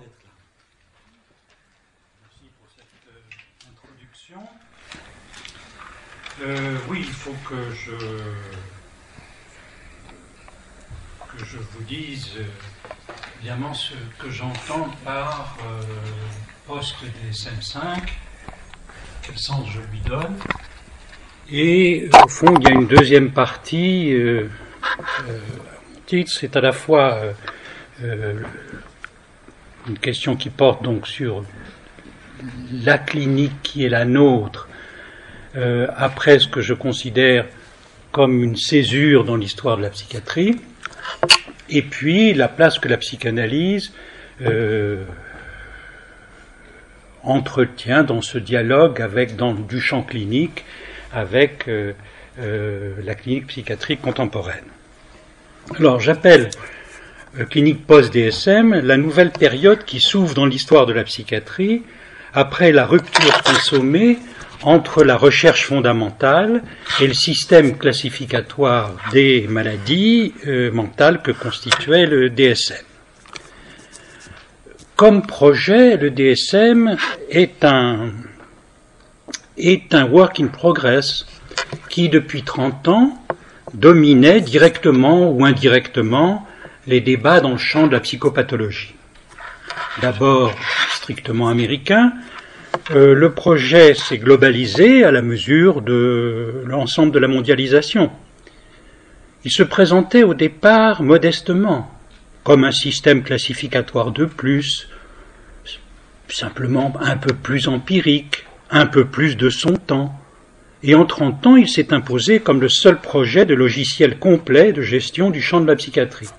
d'être là. Merci pour cette introduction. Oui, il faut que je vous dise évidemment ce que j'entends par post-DSM5, quel sens je lui donne. Et au fond, il y a une deuxième partie. Mon titre, c'est à la fois une question qui porte donc sur la clinique qui est la nôtre, après ce que je considère comme une césure dans l'histoire de la psychiatrie, et puis la place que la psychanalyse entretient dans ce dialogue du champ clinique avec la clinique psychiatrique contemporaine. Alors j'appelle clinique post-DSM la nouvelle période qui s'ouvre dans l'histoire de la psychiatrie après la rupture consommée entre la recherche fondamentale et le système classificatoire des maladies mentales que constituait le DSM. Comme projet, le DSM est un work in progress qui, depuis 30 ans, dominait directement ou indirectement les débats dans le champ de la psychopathologie. D'abord strictement américain, le projet s'est globalisé à la mesure de l'ensemble de la mondialisation. Il se présentait au départ modestement, comme un système classificatoire de plus, simplement un peu plus empirique, un peu plus de son temps. Et en 30 ans, il s'est imposé comme le seul projet de logiciel complet de gestion du champ de la psychiatrie.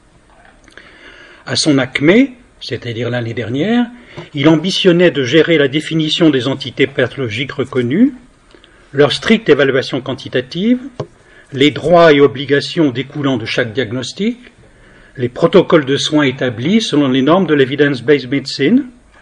À son acmé, c'est-à-dire l'année dernière, il ambitionnait de gérer la définition des entités pathologiques reconnues, leur stricte évaluation quantitative, les droits et obligations découlant de chaque diagnostic, les protocoles de soins établis selon les normes de l'evidence-based medicine.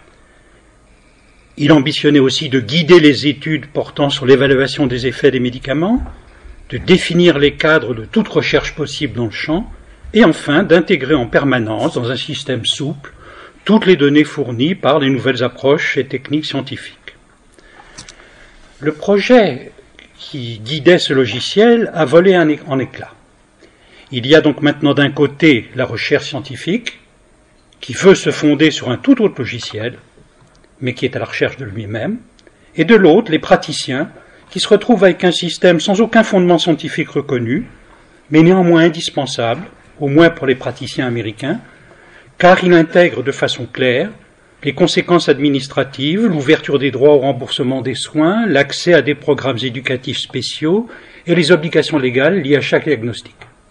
Il ambitionnait aussi de guider les études portant sur l'évaluation des effets des médicaments, de définir les cadres de toute recherche possible dans le champ, et enfin d'intégrer en permanence dans un système souple toutes les données fournies par les nouvelles approches et techniques scientifiques. Le projet qui guidait ce logiciel a volé en éclats. Il y a donc maintenant d'un côté la recherche scientifique, qui veut se fonder sur un tout autre logiciel, mais qui est à la recherche de lui-même, et de l'autre les praticiens, qui se retrouvent avec un système sans aucun fondement scientifique reconnu, mais néanmoins indispensable, au moins pour les praticiens américains, car il intègre de façon claire les conséquences administratives, l'ouverture des droits au remboursement des soins, l'accès à des programmes éducatifs spéciaux et les obligations légales liées à chaque diagnostic.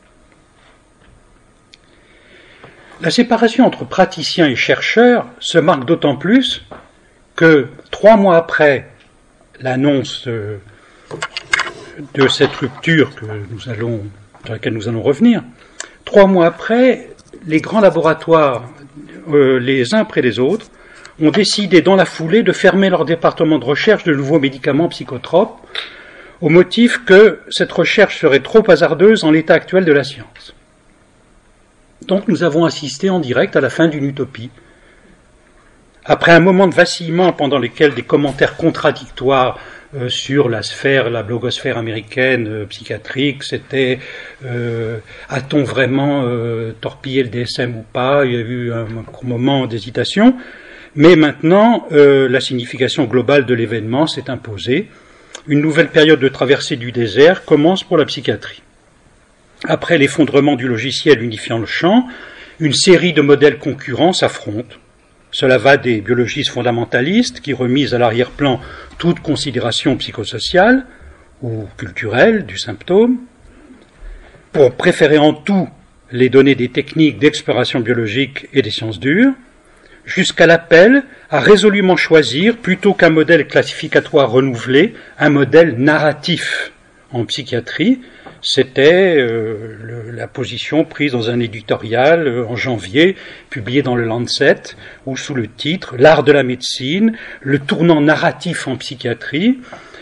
La séparation entre praticiens et chercheurs se marque d'autant plus que 3 mois après l'annonce de cette rupture sur laquelle nous allons revenir, 3 mois après, les grands laboratoires, les uns après les autres, ont décidé dans la foulée de fermer leur département de recherche de nouveaux médicaments psychotropes au motif que cette recherche serait trop hasardeuse en l'état actuel de la science. Donc nous avons assisté en direct à la fin d'une utopie. Après un moment de vacillement pendant lequel des commentaires contradictoires sur la blogosphère américaine psychiatrique, c'était a-t-on vraiment torpillé le DSM ou pas? Il y a eu un moment d'hésitation, mais maintenant la signification globale de l'événement s'est imposée. Une nouvelle période de traversée du désert commence pour la psychiatrie. Après l'effondrement du logiciel unifiant le champ, une série de modèles concurrents s'affrontent. Cela va des biologistes fondamentalistes qui remisent à l'arrière-plan toute considération psychosociale ou culturelle du symptôme, pour préférer en tout les données des techniques d'exploration biologique et des sciences dures, jusqu'à l'appel à résolument choisir, plutôt qu'un modèle classificatoire renouvelé, un modèle narratif en psychiatrie. C'était la position prise dans un éditorial en janvier, publié dans le Lancet, où sous le titre « L'art de la médecine, le tournant narratif en psychiatrie »,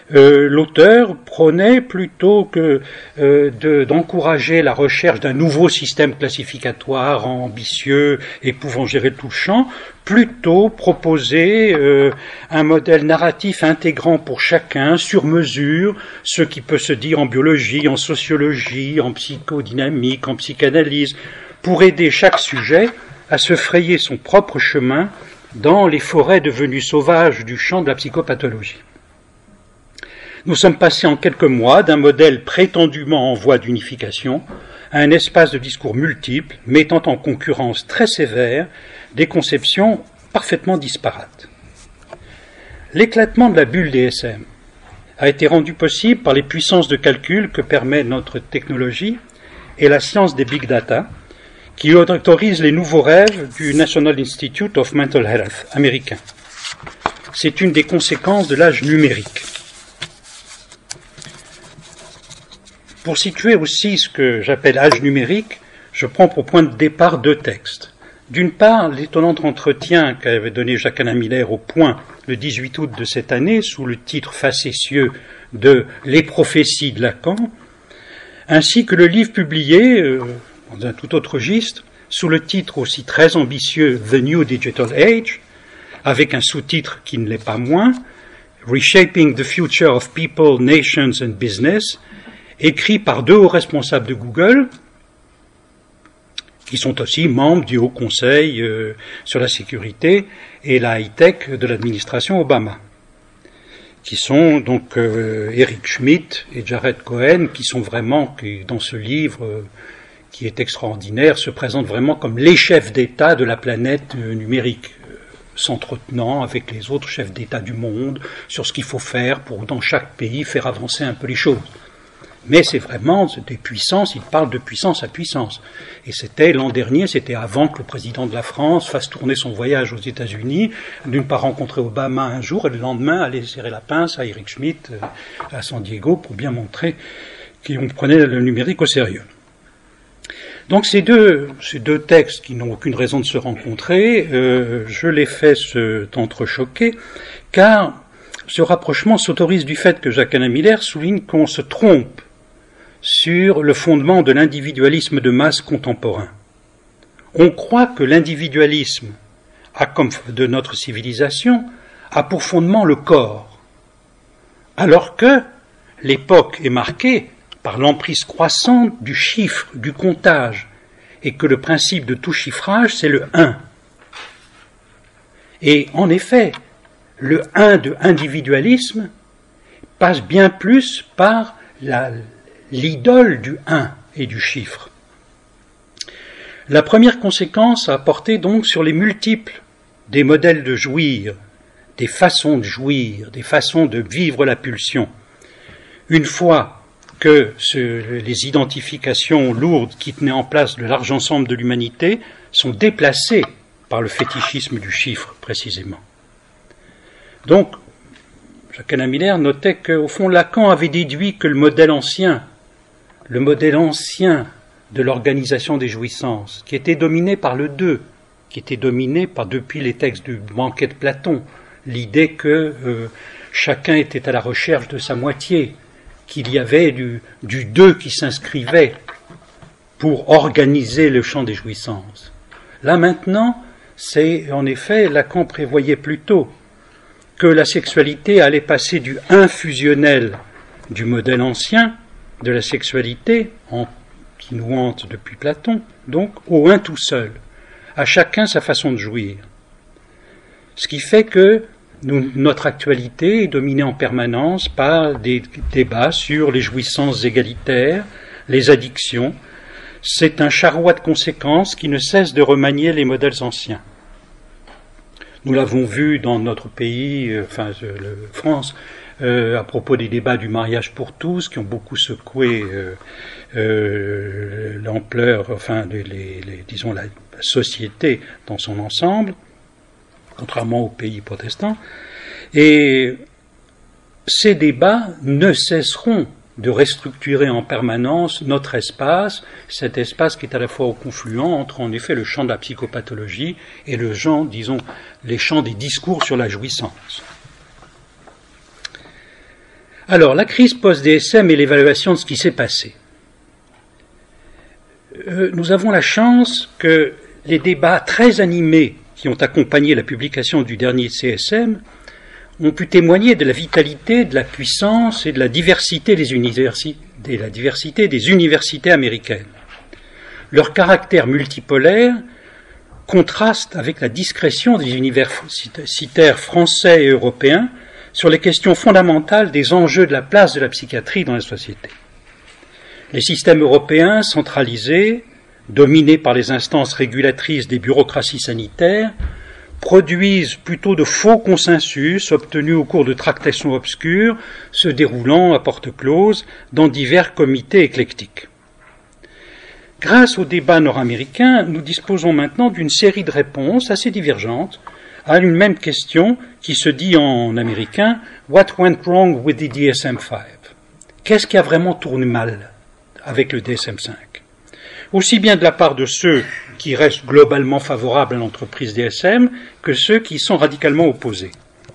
l'auteur prônait plutôt que d'encourager la recherche d'un nouveau système classificatoire ambitieux et pouvant gérer tout le champ, plutôt proposer un modèle narratif intégrant pour chacun, sur mesure, ce qui peut se dire en biologie, en sociologie, en psychodynamique, en psychanalyse, pour aider chaque sujet à se frayer son propre chemin dans les forêts devenues sauvages du champ de la psychopathologie. Nous sommes passés en quelques mois d'un modèle prétendument en voie d'unification à un espace de discours multiples, mettant en concurrence très sévère des conceptions parfaitement disparates. L'éclatement de la bulle DSM a été rendu possible par les puissances de calcul que permet notre technologie et la science des big data, qui autorise les nouveaux rêves du National Institute of Mental Health américain. C'est une des conséquences de l'âge numérique. Pour situer aussi ce que j'appelle âge numérique, je prends pour point de départ deux textes. D'une part, l'étonnant entretien qu'avait donné Jacques-Alain Miller au Point le 18 août de cette année, sous le titre facétieux de « Les prophéties de Lacan », ainsi que le livre publié dans un tout autre registre, sous le titre aussi très ambitieux « The New Digital Age », avec un sous-titre qui ne l'est pas moins, « Reshaping the Future of People, Nations and Business », écrit par deux hauts responsables de Google, qui sont aussi membres du Haut Conseil sur la sécurité et la high-tech de l'administration Obama, qui sont donc Eric Schmidt et Jared Cohen, qui sont vraiment, qui, dans ce livre qui est extraordinaire, se présentent vraiment comme les chefs d'État de la planète numérique, s'entretenant avec les autres chefs d'État du monde sur ce qu'il faut faire pour, dans chaque pays, faire avancer un peu les choses. Mais c'est vraiment des puissances, ils parlent de puissance à puissance. Et c'était l'an dernier, c'était avant que le président de la France fasse tourner son voyage aux États-Unis, d'une part rencontrer Obama un jour et le lendemain aller serrer la pince à Eric Schmidt à San Diego pour bien montrer qu'on prenait le numérique au sérieux. Donc ces deux textes qui n'ont aucune raison de se rencontrer, je les fais entrechoquer, car ce rapprochement s'autorise du fait que Jacques-Alain Miller souligne qu'on se trompe sur le fondement de l'individualisme de masse contemporain. On croit que l'individualisme de notre civilisation a pour fondement le corps, alors que l'époque est marquée par l'emprise croissante du chiffre, du comptage, et que le principe de tout chiffrage, c'est le 1. Et en effet, le 1 de individualisme passe bien plus par l'idole du 1 et du chiffre. La première conséquence à apporter donc sur les multiples des modèles de jouir, des façons de jouir, des façons de vivre la pulsion. Une fois que les identifications lourdes qui tenaient en place le large ensemble de l'humanité sont déplacées par le fétichisme du chiffre, précisément. Donc, Jacques-Alain Miller notait qu'au fond, Lacan avait déduit que le modèle ancien de l'organisation des jouissances, qui était dominé par le deux, qui était dominé par, depuis les textes du banquet de Platon, l'idée que chacun était à la recherche de sa moitié, qu'il y avait du deux qui s'inscrivait pour organiser le champ des jouissances. Là maintenant, c'est en effet, Lacan prévoyait plutôt que la sexualité allait passer du un fusionnel du modèle ancien de la sexualité, qui nous hante depuis Platon, donc au un tout seul, à chacun sa façon de jouir. Ce qui fait que notre actualité est dominée en permanence par des débats sur les jouissances égalitaires, les addictions. C'est un charroi de conséquences qui ne cesse de remanier les modèles anciens. Nous l'avons vu dans notre pays, France, à propos des débats du mariage pour tous, qui ont beaucoup secoué l'ampleur, disons la société dans son ensemble, contrairement aux pays protestants. Et ces débats ne cesseront de restructurer en permanence notre espace, cet espace qui est à la fois au confluent entre en effet le champ de la psychopathologie et le champ, disons, les champs des discours sur la jouissance. Alors, la crise post-DSM et l'évaluation de ce qui s'est passé. Nous avons la chance que les débats très animés qui ont accompagné la publication du dernier CSM ont pu témoigner de la vitalité, de la puissance et de la diversité des universités américaines. Leur caractère multipolaire contraste avec la discrétion des universitaires français et européens sur les questions fondamentales des enjeux de la place de la psychiatrie dans la société. Les systèmes européens centralisés, dominés par les instances régulatrices des bureaucraties sanitaires, produisent plutôt de faux consensus obtenus au cours de tractations obscures se déroulant à porte close dans divers comités éclectiques. Grâce au débat nord-américain, nous disposons maintenant d'une série de réponses assez divergentes à une même question qui se dit en américain « What went wrong with the DSM-5 » ? Qu'est-ce qui a vraiment tourné mal avec le DSM-5 ? Aussi bien de la part de ceux qui restent globalement favorables à l'entreprise DSM que ceux qui sont radicalement opposés.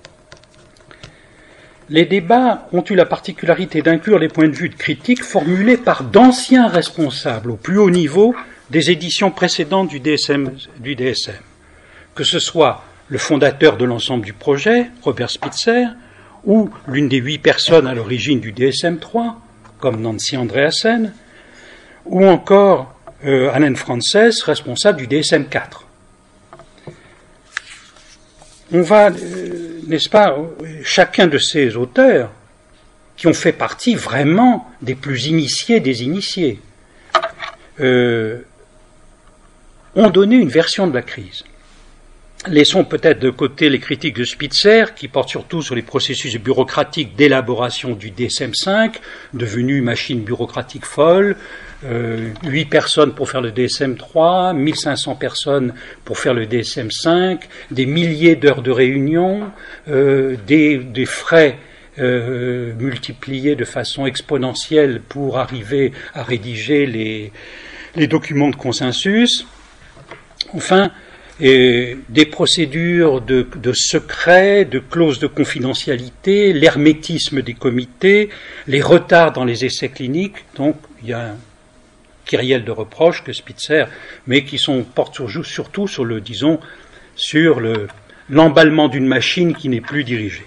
Les débats ont eu la particularité d'inclure les points de vue de critique formulés par d'anciens responsables au plus haut niveau des éditions précédentes du DSM, que ce soit le fondateur de l'ensemble du projet, Robert Spitzer, ou l'une des 8 personnes à l'origine du DSM-3, comme Nancy Andreasen, ou encore Allen Frances, responsable du DSM-4. On va, n'est-ce pas, chacun de ces auteurs, qui ont fait partie vraiment des plus initiés des initiés, ont donné une version de la crise. Laissons peut-être de côté les critiques de Spitzer, qui portent surtout sur les processus bureaucratiques d'élaboration du DSM-5, devenu machine bureaucratique folle, 8 personnes pour faire le DSM-3, 1500 personnes pour faire le DSM-5, des milliers d'heures de réunion, des frais multipliés de façon exponentielle pour arriver à rédiger les documents de consensus. Enfin, des procédures de secret, de clauses de confidentialité, l'hermétisme des comités, les retards dans les essais cliniques. Donc, il y a un kyrielle de reproches que Spitzer, mais qui portent surtout sur l'emballement d'une machine qui n'est plus dirigée.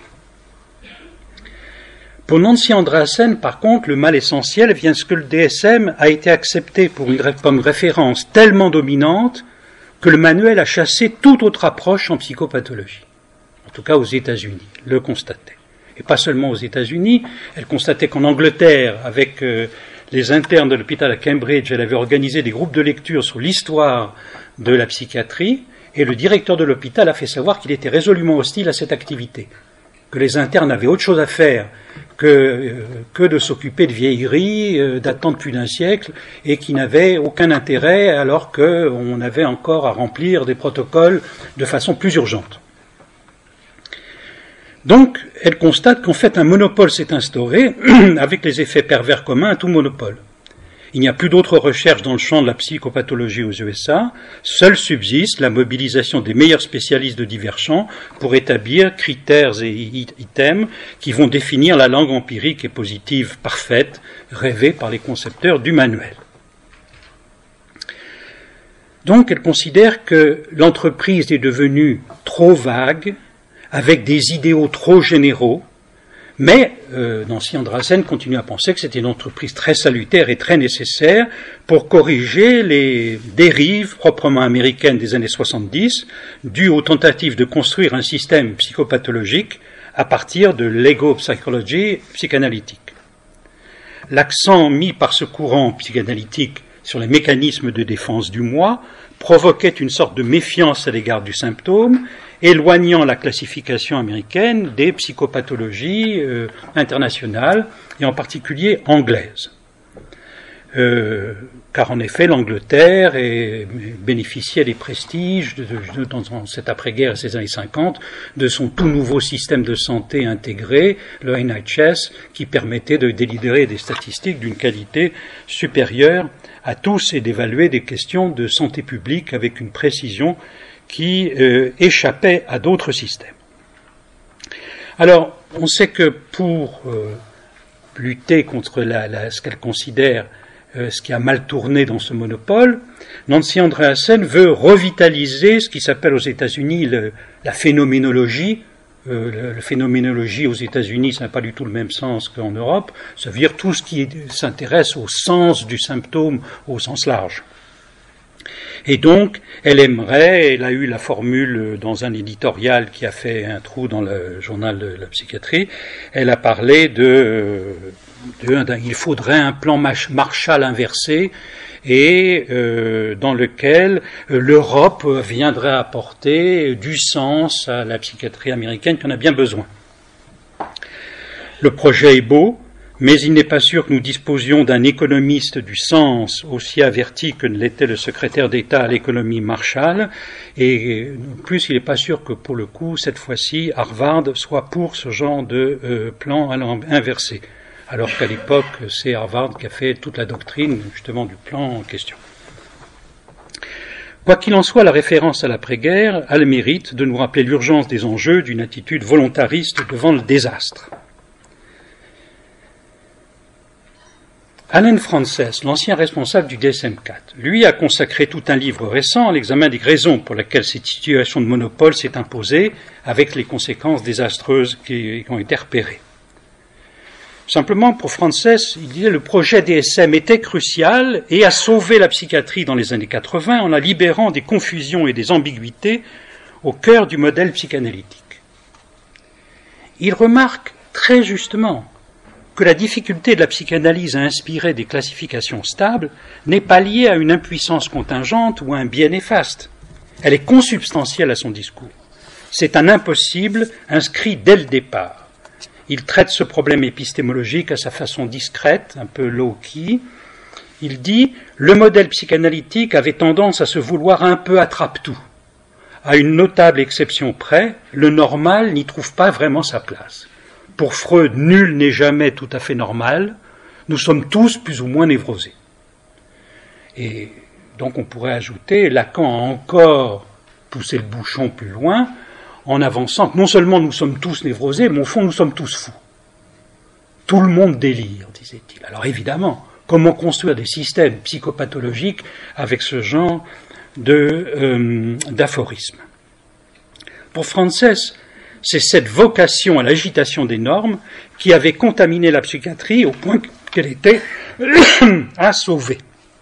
Pour Nancy Andreasen, par contre, le mal essentiel vient de ce que le DSM a été accepté comme référence tellement dominante que le manuel a chassé toute autre approche en psychopathologie. En tout cas aux États-Unis, le constatait. Et pas seulement aux États-Unis, elle constatait qu'en Angleterre, avec les internes de l'hôpital à Cambridge, elle avait organisé des groupes de lecture sur l'histoire de la psychiatrie, et le directeur de l'hôpital a fait savoir qu'il était résolument hostile à cette activité, que les internes avaient autre chose à faire que de s'occuper de vieilleries datant de plus d'un siècle et qui n'avaient aucun intérêt alors qu'on avait encore à remplir des protocoles de façon plus urgente. Donc, elle constate qu'en fait un monopole s'est instauré avec les effets pervers communs à tout monopole. Il n'y a plus d'autres recherches dans le champ de la psychopathologie aux USA, seule subsiste la mobilisation des meilleurs spécialistes de divers champs pour établir critères et items qui vont définir la langue empirique et positive parfaite rêvée par les concepteurs du manuel. Donc elle considère que l'entreprise est devenue trop vague, avec des idéaux trop généraux, mais Nancy Andreasen continue à penser que c'était une entreprise très salutaire et très nécessaire pour corriger les dérives proprement américaines des années 70, dues aux tentatives de construire un système psychopathologique à partir de l'ego-psychologie psychanalytique. L'accent mis par ce courant psychanalytique sur les mécanismes de défense du moi provoquait une sorte de méfiance à l'égard du symptôme, éloignant la classification américaine des psychopathologies internationales, et en particulier anglaises. Car en effet, l'Angleterre bénéficiait des prestiges dans cette après-guerre et ces années 50 de son tout nouveau système de santé intégré, le NHS, qui permettait de délibérer des statistiques d'une qualité supérieure à tous et d'évaluer des questions de santé publique avec une précision qui échappait à d'autres systèmes. Alors, on sait que pour lutter contre ce qu'elle considère ce qui a mal tourné dans ce monopole, Nancy Andreasen veut revitaliser ce qui s'appelle aux États-Unis la phénoménologie. La phénoménologie aux États-Unis, ça n'a pas du tout le même sens qu'en Europe. Ça veut dire tout ce qui s'intéresse au sens du symptôme au sens large. Et donc, elle a eu la formule dans un éditorial qui a fait un trou dans le journal de la psychiatrie, elle a parlé il faudrait un plan Marshall inversé et dans lequel l'Europe viendrait apporter du sens à la psychiatrie américaine qui en a bien besoin. Le projet est beau, mais il n'est pas sûr que nous disposions d'un économiste du sens aussi averti que ne l'était le secrétaire d'État à l'économie Marshall, et en plus il n'est pas sûr que pour le coup, cette fois-ci, Harvard soit pour ce genre de plan inversé, alors qu'à l'époque, c'est Harvard qui a fait toute la doctrine justement du plan en question. Quoi qu'il en soit, la référence à l'après-guerre a le mérite de nous rappeler l'urgence des enjeux d'une attitude volontariste devant le désastre. Allen Frances, l'ancien responsable du DSM-4, lui a consacré tout un livre récent à l'examen des raisons pour lesquelles cette situation de monopole s'est imposée, avec les conséquences désastreuses qui ont été repérées. Simplement, pour Frances, il disait que le projet DSM était crucial et a sauvé la psychiatrie dans les années 80 en la libérant des confusions et des ambiguïtés au cœur du modèle psychanalytique. Il remarque très justement que la difficulté de la psychanalyse à inspirer des classifications stables n'est pas liée à une impuissance contingente ou à un biais néfaste. Elle est consubstantielle à son discours. C'est un impossible inscrit dès le départ. Il traite ce problème épistémologique à sa façon discrète, un peu low-key. Il dit « Le modèle psychanalytique avait tendance à se vouloir un peu attrape-tout. À une notable exception près, le normal n'y trouve pas vraiment sa place. Pour Freud, nul n'est jamais tout à fait normal. Nous sommes tous plus ou moins névrosés. » Et donc on pourrait ajouter, Lacan a encore poussé le bouchon plus loin, en avançant que non seulement nous sommes tous névrosés, mais au fond nous sommes tous fous. Tout le monde délire, disait-il. Alors évidemment, comment construire des systèmes psychopathologiques avec ce genre d'aphorisme? Pour Frances, c'est cette vocation à l'agitation des normes qui avait contaminé la psychiatrie au point qu'elle était à sauver.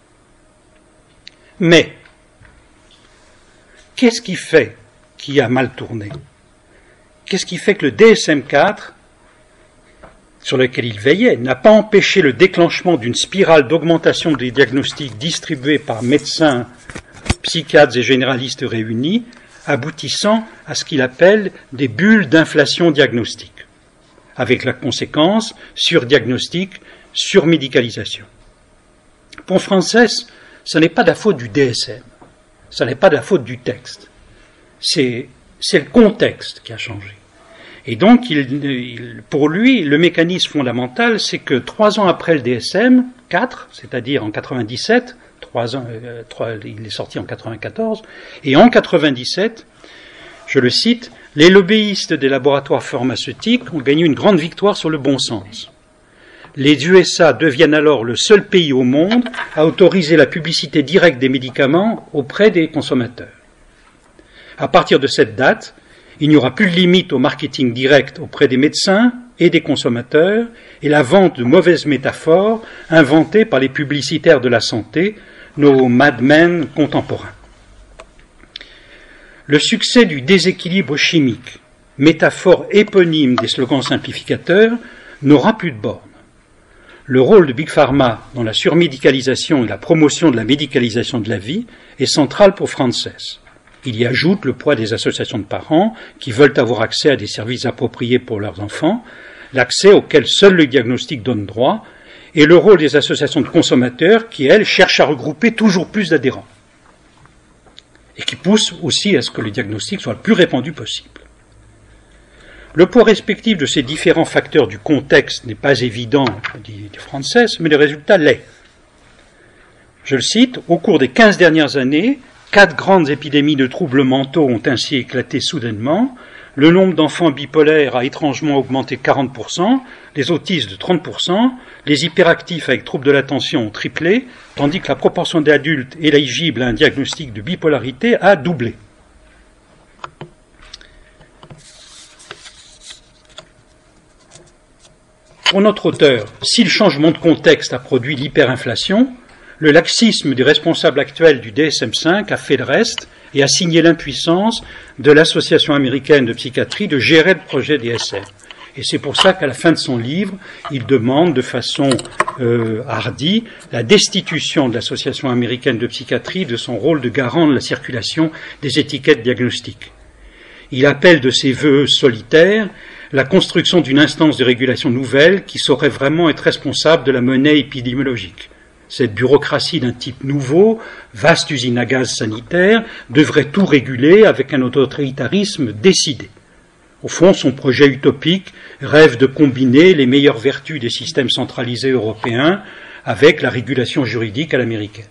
Mais, qu'est-ce qui fait qu'il a mal tourné? Qu'est-ce qui fait que le DSM-4, sur lequel il veillait, n'a pas empêché le déclenchement d'une spirale d'augmentation des diagnostics distribués par médecins, psychiatres et généralistes réunis, aboutissant à ce qu'il appelle des bulles d'inflation diagnostique, avec la conséquence surdiagnostic, surmédicalisation. Pour Frances, ce n'est pas de la faute du DSM, ce n'est pas de la faute du texte, c'est le contexte qui a changé. Et donc, pour lui, le mécanisme fondamental, c'est que 3 ans après le DSM-4, c'est-à-dire en 97, il est sorti en 94, et en 97, je le cite, les lobbyistes des laboratoires pharmaceutiques ont gagné une grande victoire sur le bon sens. Les USA deviennent alors le seul pays au monde à autoriser la publicité directe des médicaments auprès des consommateurs. À partir de cette date, il n'y aura plus de limite au marketing direct auprès des médecins et des consommateurs et la vente de mauvaises métaphores inventées par les publicitaires de la santé, nos madmen contemporains. Le succès du déséquilibre chimique, métaphore éponyme des slogans simplificateurs, n'aura plus de borne. Le rôle de Big Pharma dans la surmédicalisation et la promotion de la médicalisation de la vie est central pour Frances. Il y ajoute le poids des associations de parents qui veulent avoir accès à des services appropriés pour leurs enfants, l'accès auquel seul le diagnostic donne droit, et le rôle des associations de consommateurs qui, elles, cherchent à regrouper toujours plus d'adhérents et qui poussent aussi à ce que le diagnostic soit le plus répandu possible. Le poids respectif de ces différents facteurs du contexte n'est pas évident, dit Frances, mais le résultat l'est. Je le cite, au cours des 15 dernières années, 4 grandes épidémies de troubles mentaux ont ainsi éclaté soudainement, le nombre d'enfants bipolaires a étrangement augmenté de 40%, les autistes de 30%, les hyperactifs avec troubles de l'attention ont triplé, tandis que la proportion d'adultes éligibles à un diagnostic de bipolarité a doublé. Pour notre auteur, si le changement de contexte a produit l'hyperinflation, le laxisme des responsables actuels du DSM-5 a fait le reste et a signé l'impuissance de l'Association américaine de psychiatrie de gérer le projet DSM. Et c'est pour ça qu'à la fin de son livre, il demande de façon hardie la destitution de l'Association américaine de psychiatrie de son rôle de garant de la circulation des étiquettes diagnostiques. Il appelle de ses vœux solitaires la construction d'une instance de régulation nouvelle qui saurait vraiment être responsable de la monnaie épidémiologique. Cette bureaucratie d'un type nouveau, vaste usine à gaz sanitaire, devrait tout réguler avec un autoritarisme décidé. Au fond, son projet utopique rêve de combiner les meilleures vertus des systèmes centralisés européens avec la régulation juridique à l'américaine.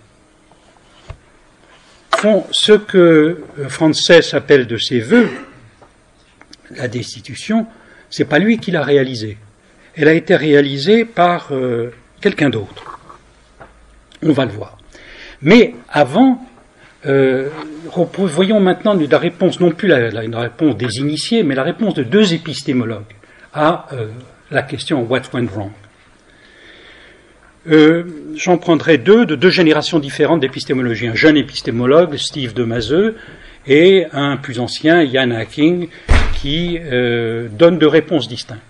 Au fond, ce que Frances appelle de ses vœux, la destitution, c'est pas lui qui l'a réalisée. Elle a été réalisée par quelqu'un d'autre. On va le voir. Mais avant, voyons maintenant la réponse, non plus une réponse des initiés, mais la réponse de deux épistémologues à la question « What went wrong ?» J'en prendrai deux de deux générations différentes d'épistémologie. Un jeune épistémologue, Steve de Mazeux, et un plus ancien, Ian Hacking, qui donne deux réponses distinctes.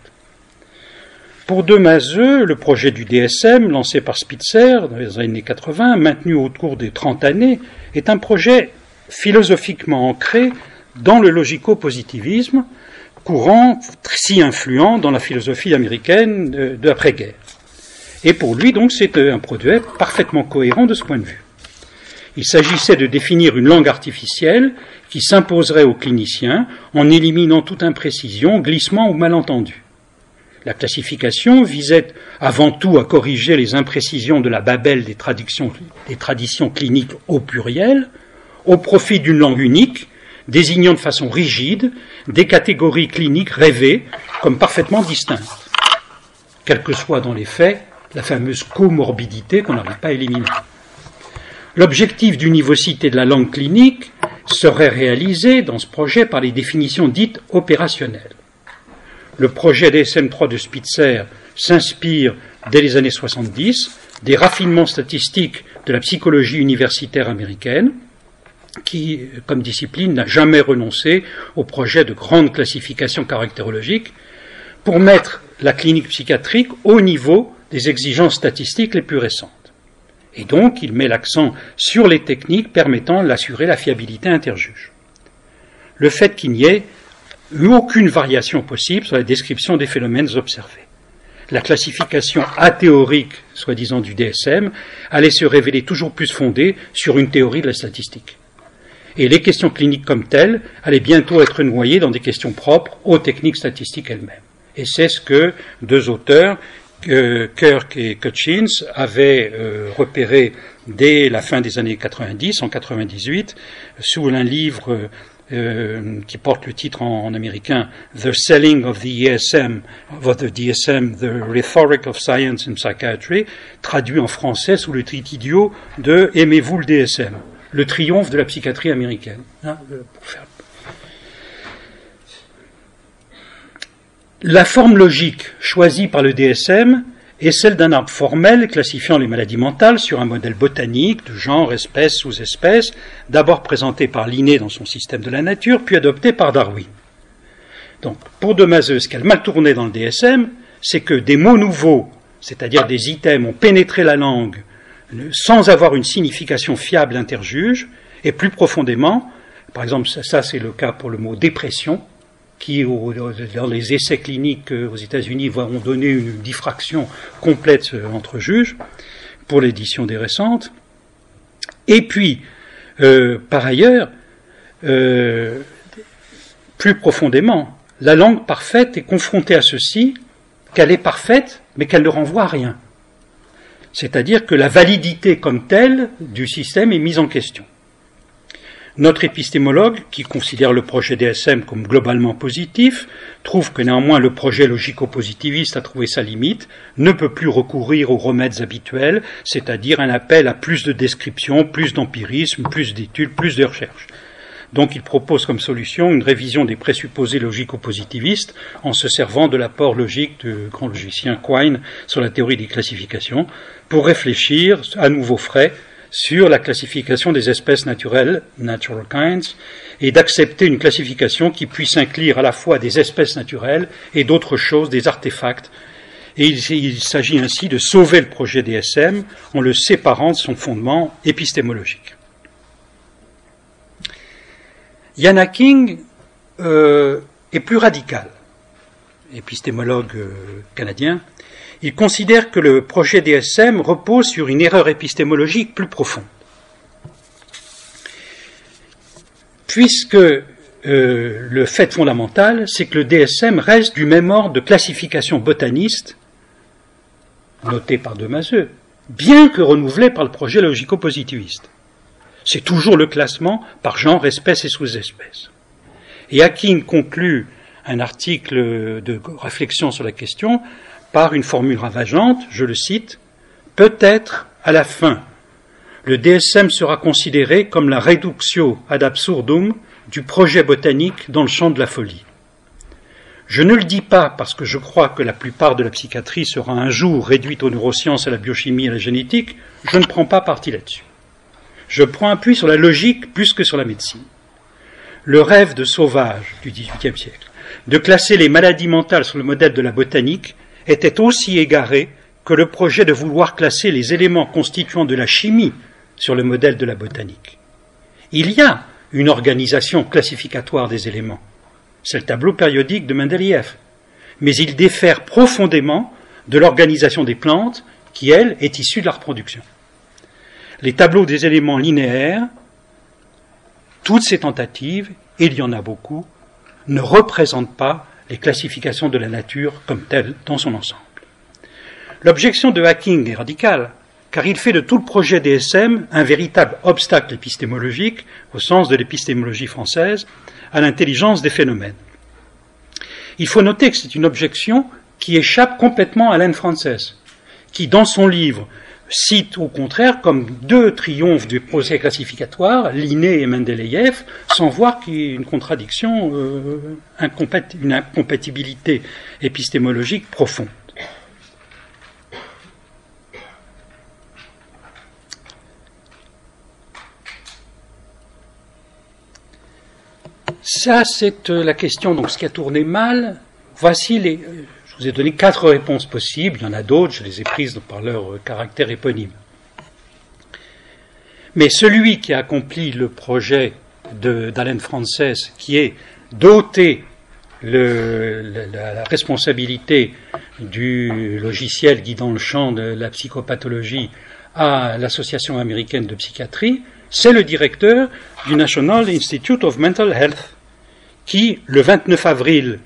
Pour de Mazeux, le projet du DSM, lancé par Spitzer dans les années 80, maintenu au cours des 30 années, est un projet philosophiquement ancré dans le logico-positivisme, courant si influent dans la philosophie américaine de l'après-guerre. Et pour lui, donc, c'est un projet parfaitement cohérent de ce point de vue. Il s'agissait de définir une langue artificielle qui s'imposerait aux cliniciens en éliminant toute imprécision, glissement ou malentendu. La classification visait avant tout à corriger les imprécisions de la babel des traditions cliniques au pluriel, au profit d'une langue unique, désignant de façon rigide des catégories cliniques rêvées comme parfaitement distinctes, quelle que soit dans les faits la fameuse comorbidité qu'on n'arrive pas à éliminer. L'objectif d'univocité de la langue clinique serait réalisé dans ce projet par les définitions dites opérationnelles. Le projet DSM-3 de Spitzer s'inspire, dès les années 70, des raffinements statistiques de la psychologie universitaire américaine, qui, comme discipline, n'a jamais renoncé au projet de grande classification caractérologique pour mettre la clinique psychiatrique au niveau des exigences statistiques les plus récentes. Et donc, il met l'accent sur les techniques permettant d'assurer la fiabilité interjuge. Le fait qu'il n'y ait aucune variation possible sur la description des phénomènes observés. La classification athéorique, soi-disant du DSM, allait se révéler toujours plus fondée sur une théorie de la statistique. Et les questions cliniques comme telles allaient bientôt être noyées dans des questions propres aux techniques statistiques elles-mêmes. Et c'est ce que deux auteurs, Kirk et Cutchins, avaient repéré dès la fin des années 90, en 98, sous un livre qui porte le titre en américain The Selling of the DSM, The Rhetoric of Science and Psychiatry, traduit en français sous le titre idiot de Aimez-vous le DSM, le triomphe de la psychiatrie américaine. La forme logique choisie par le DSM est celle d'un arbre formel classifiant les maladies mentales sur un modèle botanique de genre, espèce, sous-espèce, d'abord présenté par Linné dans son système de la nature, puis adopté par Darwin. Donc, pour de Mazeux, ce qu'elle mal tourné dans le DSM, c'est que des mots nouveaux, c'est-à-dire des items, ont pénétré la langue sans avoir une signification fiable interjuge, et plus profondément, par exemple, ça c'est le cas pour le mot dépression, qui, dans les essais cliniques aux États-Unis, ont donné une diffraction complète entre juges, pour l'édition des récentes. Et puis, par ailleurs, plus profondément, la langue parfaite est confrontée à ceci, qu'elle est parfaite, mais qu'elle ne renvoie à rien. C'est-à-dire que la validité comme telle du système est mise en question. Notre épistémologue, qui considère le projet DSM comme globalement positif, trouve que néanmoins le projet logico-positiviste a trouvé sa limite, ne peut plus recourir aux remèdes habituels, c'est-à-dire un appel à plus de description, plus d'empirisme, plus d'études, plus de recherches. Donc il propose comme solution une révision des présupposés logico-positivistes en se servant de l'apport logique du grand logicien Quine sur la théorie des classifications pour réfléchir à nouveau frais sur la classification des espèces naturelles, natural kinds, et d'accepter une classification qui puisse inclure à la fois des espèces naturelles et d'autres choses, des artefacts. Et il s'agit ainsi de sauver le projet DSM en le séparant de son fondement épistémologique. Ian Hacking est plus radical, épistémologue canadien. Il considère que le projet DSM repose sur une erreur épistémologique plus profonde. Puisque le fait fondamental, c'est que le DSM reste du même ordre de classification botaniste, noté par de Mazeux, bien que renouvelé par le projet logico-positiviste. C'est toujours le classement par genre, espèce et sous-espèce. Et Hacking conclut un article de réflexion sur la question par une formule ravageante, je le cite, « Peut-être, à la fin, le DSM sera considéré comme la reductio ad absurdum du projet botanique dans le champ de la folie. Je ne le dis pas parce que je crois que la plupart de la psychiatrie sera un jour réduite aux neurosciences, à la biochimie et à la génétique, je ne prends pas parti là-dessus. Je prends appui sur la logique plus que sur la médecine. Le rêve de Sauvage du XVIIIe siècle, de classer les maladies mentales sur le modèle de la botanique, était aussi égaré que le projet de vouloir classer les éléments constituants de la chimie sur le modèle de la botanique. Il y a une organisation classificatoire des éléments. C'est le tableau périodique de Mendeleïev. Mais il diffère profondément de l'organisation des plantes qui, elle, est issue de la reproduction. Les tableaux des éléments linéaires, toutes ces tentatives, et il y en a beaucoup, ne représentent pas les classifications de la nature comme telles dans son ensemble. L'objection de Hacking est radicale, car il fait de tout le projet DSM un véritable obstacle épistémologique, au sens de l'épistémologie française, à l'intelligence des phénomènes. Il faut noter que c'est une objection qui échappe complètement à Allen Frances, qui, dans son livre, cite au contraire comme deux triomphes du procès classificatoire, Linné et Mendeleïev, sans voir qu'il y ait une contradiction, une incompatibilité épistémologique profonde. Ça, c'est la question, donc ce qui a tourné mal. Voici je vous ai donné 4 réponses possibles, il y en a d'autres, je les ai prises par leur caractère éponyme. Mais celui qui a accompli le projet d'Allen Frances, qui est doter la responsabilité du logiciel guidant le champ de la psychopathologie à l'Association américaine de psychiatrie, c'est le directeur du National Institute of Mental Health, qui, le 29 avril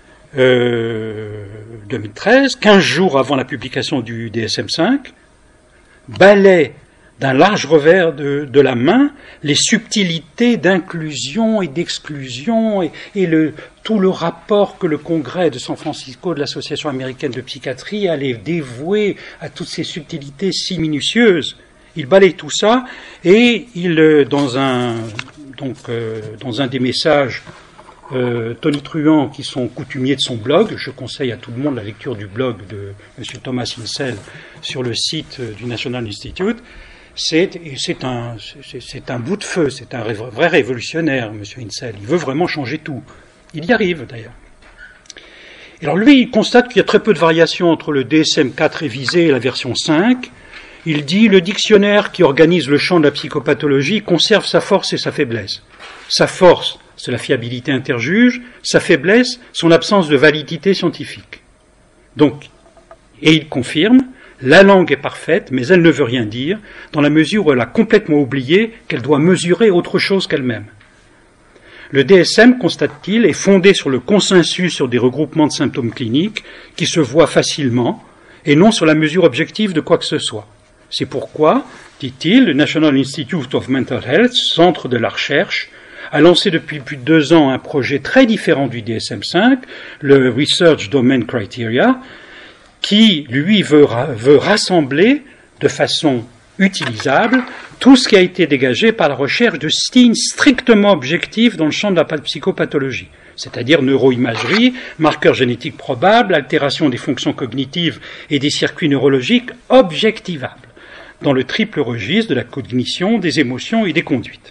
2013, 15 jours avant la publication du DSM-5, balaie d'un large revers de la main les subtilités d'inclusion et d'exclusion et tout le rapport que le congrès de San Francisco de l'Association américaine de psychiatrie allait dévouer à toutes ces subtilités si minutieuses. Il balaye tout ça et dans un des messages tonitruants qui sont coutumiers de son blog, je conseille à tout le monde la lecture du blog de M. Thomas Insel sur le site du National Institute. C'est un bout de feu, c'est un vrai révolutionnaire, M. Insel. Il veut vraiment changer tout. Il y arrive, d'ailleurs. Et alors lui, il constate qu'il y a très peu de variations entre le DSM-4 révisé et la version 5. Il dit « Le dictionnaire qui organise le champ de la psychopathologie conserve sa force et sa faiblesse. Sa force, c'est la fiabilité interjuge. Sa faiblesse, son absence de validité scientifique. » Donc, et il confirme, la langue est parfaite, mais elle ne veut rien dire, dans la mesure où elle a complètement oublié qu'elle doit mesurer autre chose qu'elle-même. Le DSM, constate-t-il, est fondé sur le consensus sur des regroupements de symptômes cliniques qui se voient facilement, et non sur la mesure objective de quoi que ce soit. C'est pourquoi, dit-il, le National Institute of Mental Health, centre de la recherche, a lancé depuis plus de 2 ans un projet très différent du DSM-5, le Research Domain Criteria, qui, lui, veut rassembler de façon utilisable tout ce qui a été dégagé par la recherche de signes strictement objectifs dans le champ de la psychopathologie, c'est-à-dire neuroimagerie, marqueurs génétiques probables, altération des fonctions cognitives et des circuits neurologiques objectivables, dans le triple registre de la cognition, des émotions et des conduites.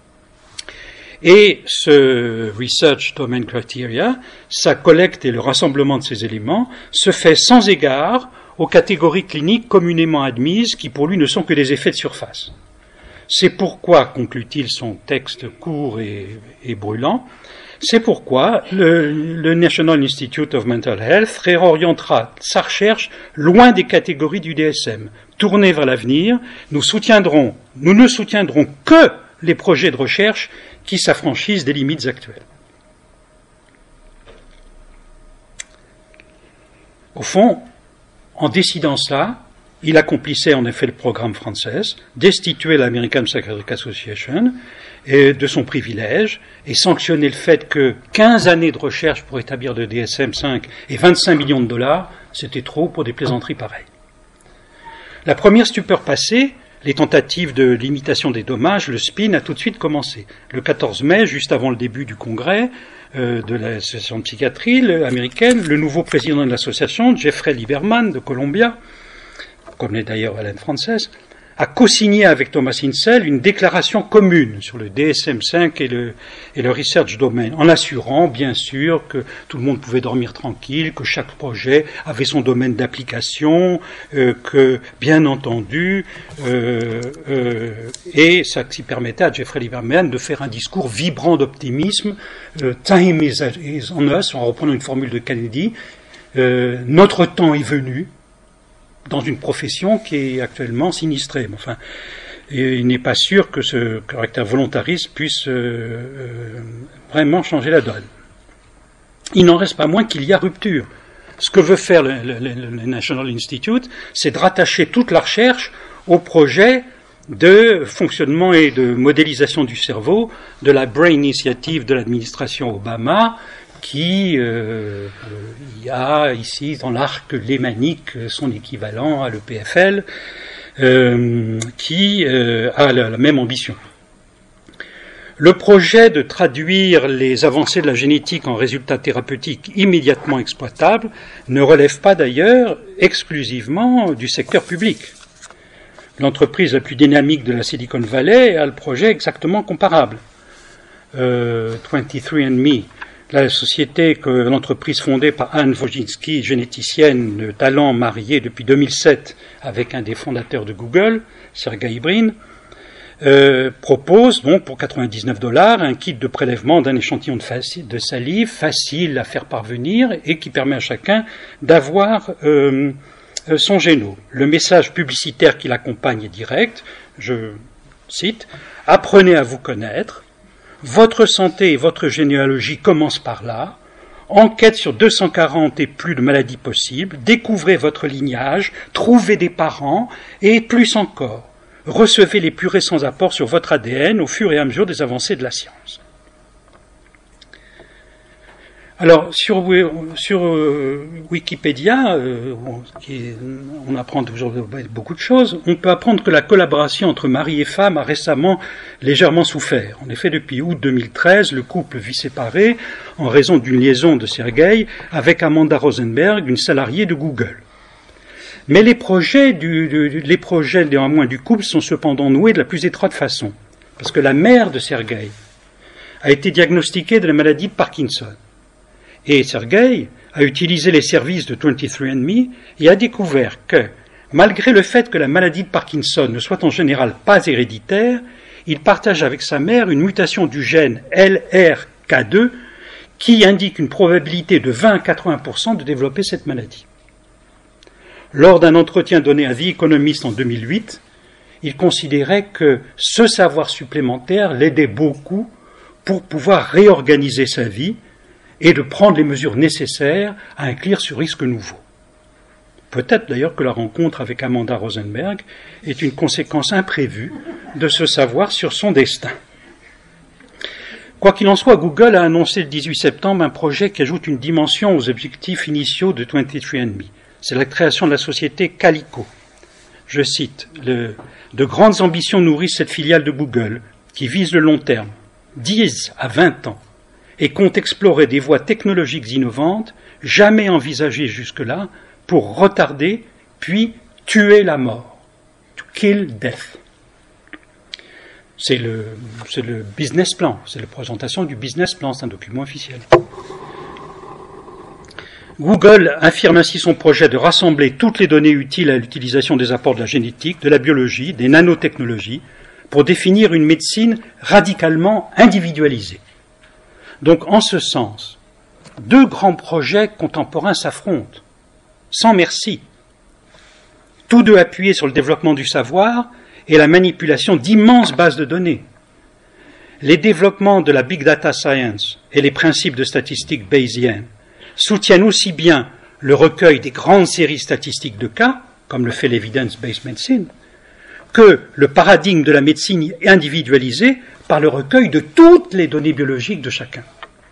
Et ce Research Domain Criteria, sa collecte et le rassemblement de ces éléments se fait sans égard aux catégories cliniques communément admises qui pour lui ne sont que des effets de surface. C'est pourquoi, conclut-il son texte court et brûlant, c'est pourquoi le National Institute of Mental Health réorientera sa recherche loin des catégories du DSM, tournée vers l'avenir. Nous ne soutiendrons que les projets de recherche qui s'affranchissent des limites actuelles. Au fond, en décidant cela, il accomplissait en effet le programme français, destituer l'American Psychiatric Association de son privilège et sanctionner le fait que 15 années de recherche pour établir le DSM-5 et 25 millions de dollars, c'était trop pour des plaisanteries pareilles. La première stupeur passée, les tentatives de limitation des dommages, le spin a tout de suite commencé. Le 14 mai, juste avant le début du congrès de l'association de psychiatrie américaine, le nouveau président de l'association, Jeffrey Lieberman de Columbia, comme l'est d'ailleurs Hélène Frances, a co-signé avec Thomas Insel une déclaration commune sur le DSM-5 et le Research Domain, en assurant bien sûr que tout le monde pouvait dormir tranquille, que chaque projet avait son domaine d'application, que bien entendu, et ça qui permettait à Jeffrey Lieberman de faire un discours vibrant d'optimisme, time is on us, en reprenant une formule de Kennedy, notre temps est venu, dans une profession qui est actuellement sinistrée. Enfin, il n'est pas sûr que ce caractère volontariste puisse vraiment changer la donne. Il n'en reste pas moins qu'il y a rupture. Ce que veut faire le National Institute, c'est de rattacher toute la recherche au projet de fonctionnement et de modélisation du cerveau de la Brain Initiative de l'administration Obama, qui y a ici dans l'arc lémanique son équivalent à l'EPFL, qui a la même ambition. Le projet de traduire les avancées de la génétique en résultats thérapeutiques immédiatement exploitables ne relève pas d'ailleurs exclusivement du secteur public. L'entreprise la plus dynamique de la Silicon Valley a le projet exactement comparable. 23andMe, la société, l'entreprise fondée par Anne Wojcicki, généticienne de talent mariée depuis 2007 avec un des fondateurs de Google, Sergey Brin, propose donc pour $99 un kit de prélèvement d'un échantillon de salive facile à faire parvenir et qui permet à chacun d'avoir son génome. Le message publicitaire qui l'accompagne est direct, je cite, « Apprenez à vous connaître ». Votre santé et votre généalogie commencent par là. Enquête sur 240 et plus de maladies possibles. Découvrez votre lignage, trouvez des parents et plus encore. Recevez les plus récents apports sur votre ADN au fur et à mesure des avancées de la science. Alors, sur Wikipédia, on apprend toujours beaucoup de choses, on peut apprendre que la collaboration entre mari et femme a récemment légèrement souffert. En effet, depuis août 2013, le couple vit séparé en raison d'une liaison de Sergey avec Amanda Rosenberg, une salariée de Google. Mais les projets néanmoins du couple sont cependant noués de la plus étroite façon, parce que la mère de Sergey a été diagnostiquée de la maladie de Parkinson. Et Sergey a utilisé les services de 23andMe et a découvert que, malgré le fait que la maladie de Parkinson ne soit en général pas héréditaire, il partage avec sa mère une mutation du gène LRK2 qui indique une probabilité de 20 à 80% de développer cette maladie. Lors d'un entretien donné à The Economist en 2008, il considérait que ce savoir supplémentaire l'aidait beaucoup pour pouvoir réorganiser sa vie et de prendre les mesures nécessaires à inclure ce risque nouveau. Peut-être d'ailleurs que la rencontre avec Amanda Rosenberg est une conséquence imprévue de ce savoir sur son destin. Quoi qu'il en soit, Google a annoncé le 18 septembre un projet qui ajoute une dimension aux objectifs initiaux de 23andMe. C'est la création de la société Calico. Je cite, de grandes ambitions nourrissent cette filiale de Google qui vise le long terme, 10 à 20 ans, et compte explorer des voies technologiques innovantes jamais envisagées jusque-là pour retarder puis tuer la mort. To kill death. C'est le business plan, c'est la présentation du business plan, c'est un document officiel. Google affirme ainsi son projet de rassembler toutes les données utiles à l'utilisation des apports de la génétique, de la biologie, des nanotechnologies, pour définir une médecine radicalement individualisée. Donc, en ce sens, deux grands projets contemporains s'affrontent, sans merci, tous deux appuyés sur le développement du savoir et la manipulation d'immenses bases de données. Les développements de la Big Data Science et les principes de statistique bayésienne soutiennent aussi bien le recueil des grandes séries statistiques de cas, comme le fait l'evidence-based medicine, que le paradigme de la médecine individualisée par le recueil de toutes les données biologiques de chacun.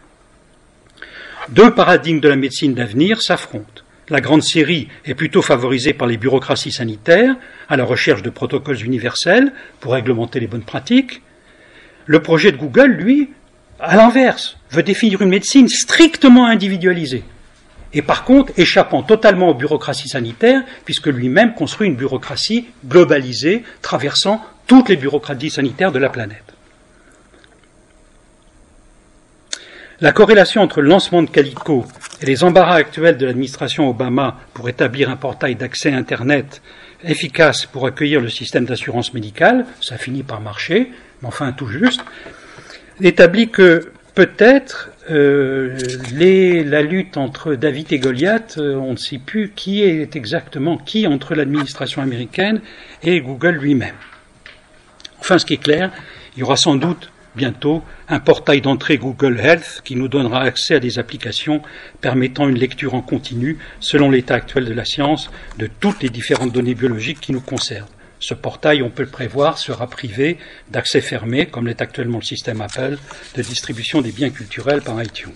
Deux paradigmes de la médecine d'avenir s'affrontent. La grande série est plutôt favorisée par les bureaucraties sanitaires, à la recherche de protocoles universels pour réglementer les bonnes pratiques. Le projet de Google, lui, à l'inverse, veut définir une médecine strictement individualisée, et par contre échappant totalement aux bureaucraties sanitaires, puisque lui-même construit une bureaucratie globalisée, traversant toutes les bureaucraties sanitaires de la planète. La corrélation entre le lancement de Calico et les embarras actuels de l'administration Obama pour établir un portail d'accès Internet efficace pour accueillir le système d'assurance médicale, ça finit par marcher, mais enfin tout juste, établit que peut-être la lutte entre David et Goliath, on ne sait plus qui est exactement qui entre l'administration américaine et Google lui-même. Enfin, ce qui est clair, il y aura sans doute bientôt un portail d'entrée Google Health qui nous donnera accès à des applications permettant une lecture en continu, selon l'état actuel de la science, de toutes les différentes données biologiques qui nous concernent. Ce portail, on peut le prévoir, sera privé d'accès fermé, comme l'est actuellement le système Apple de distribution des biens culturels par iTunes.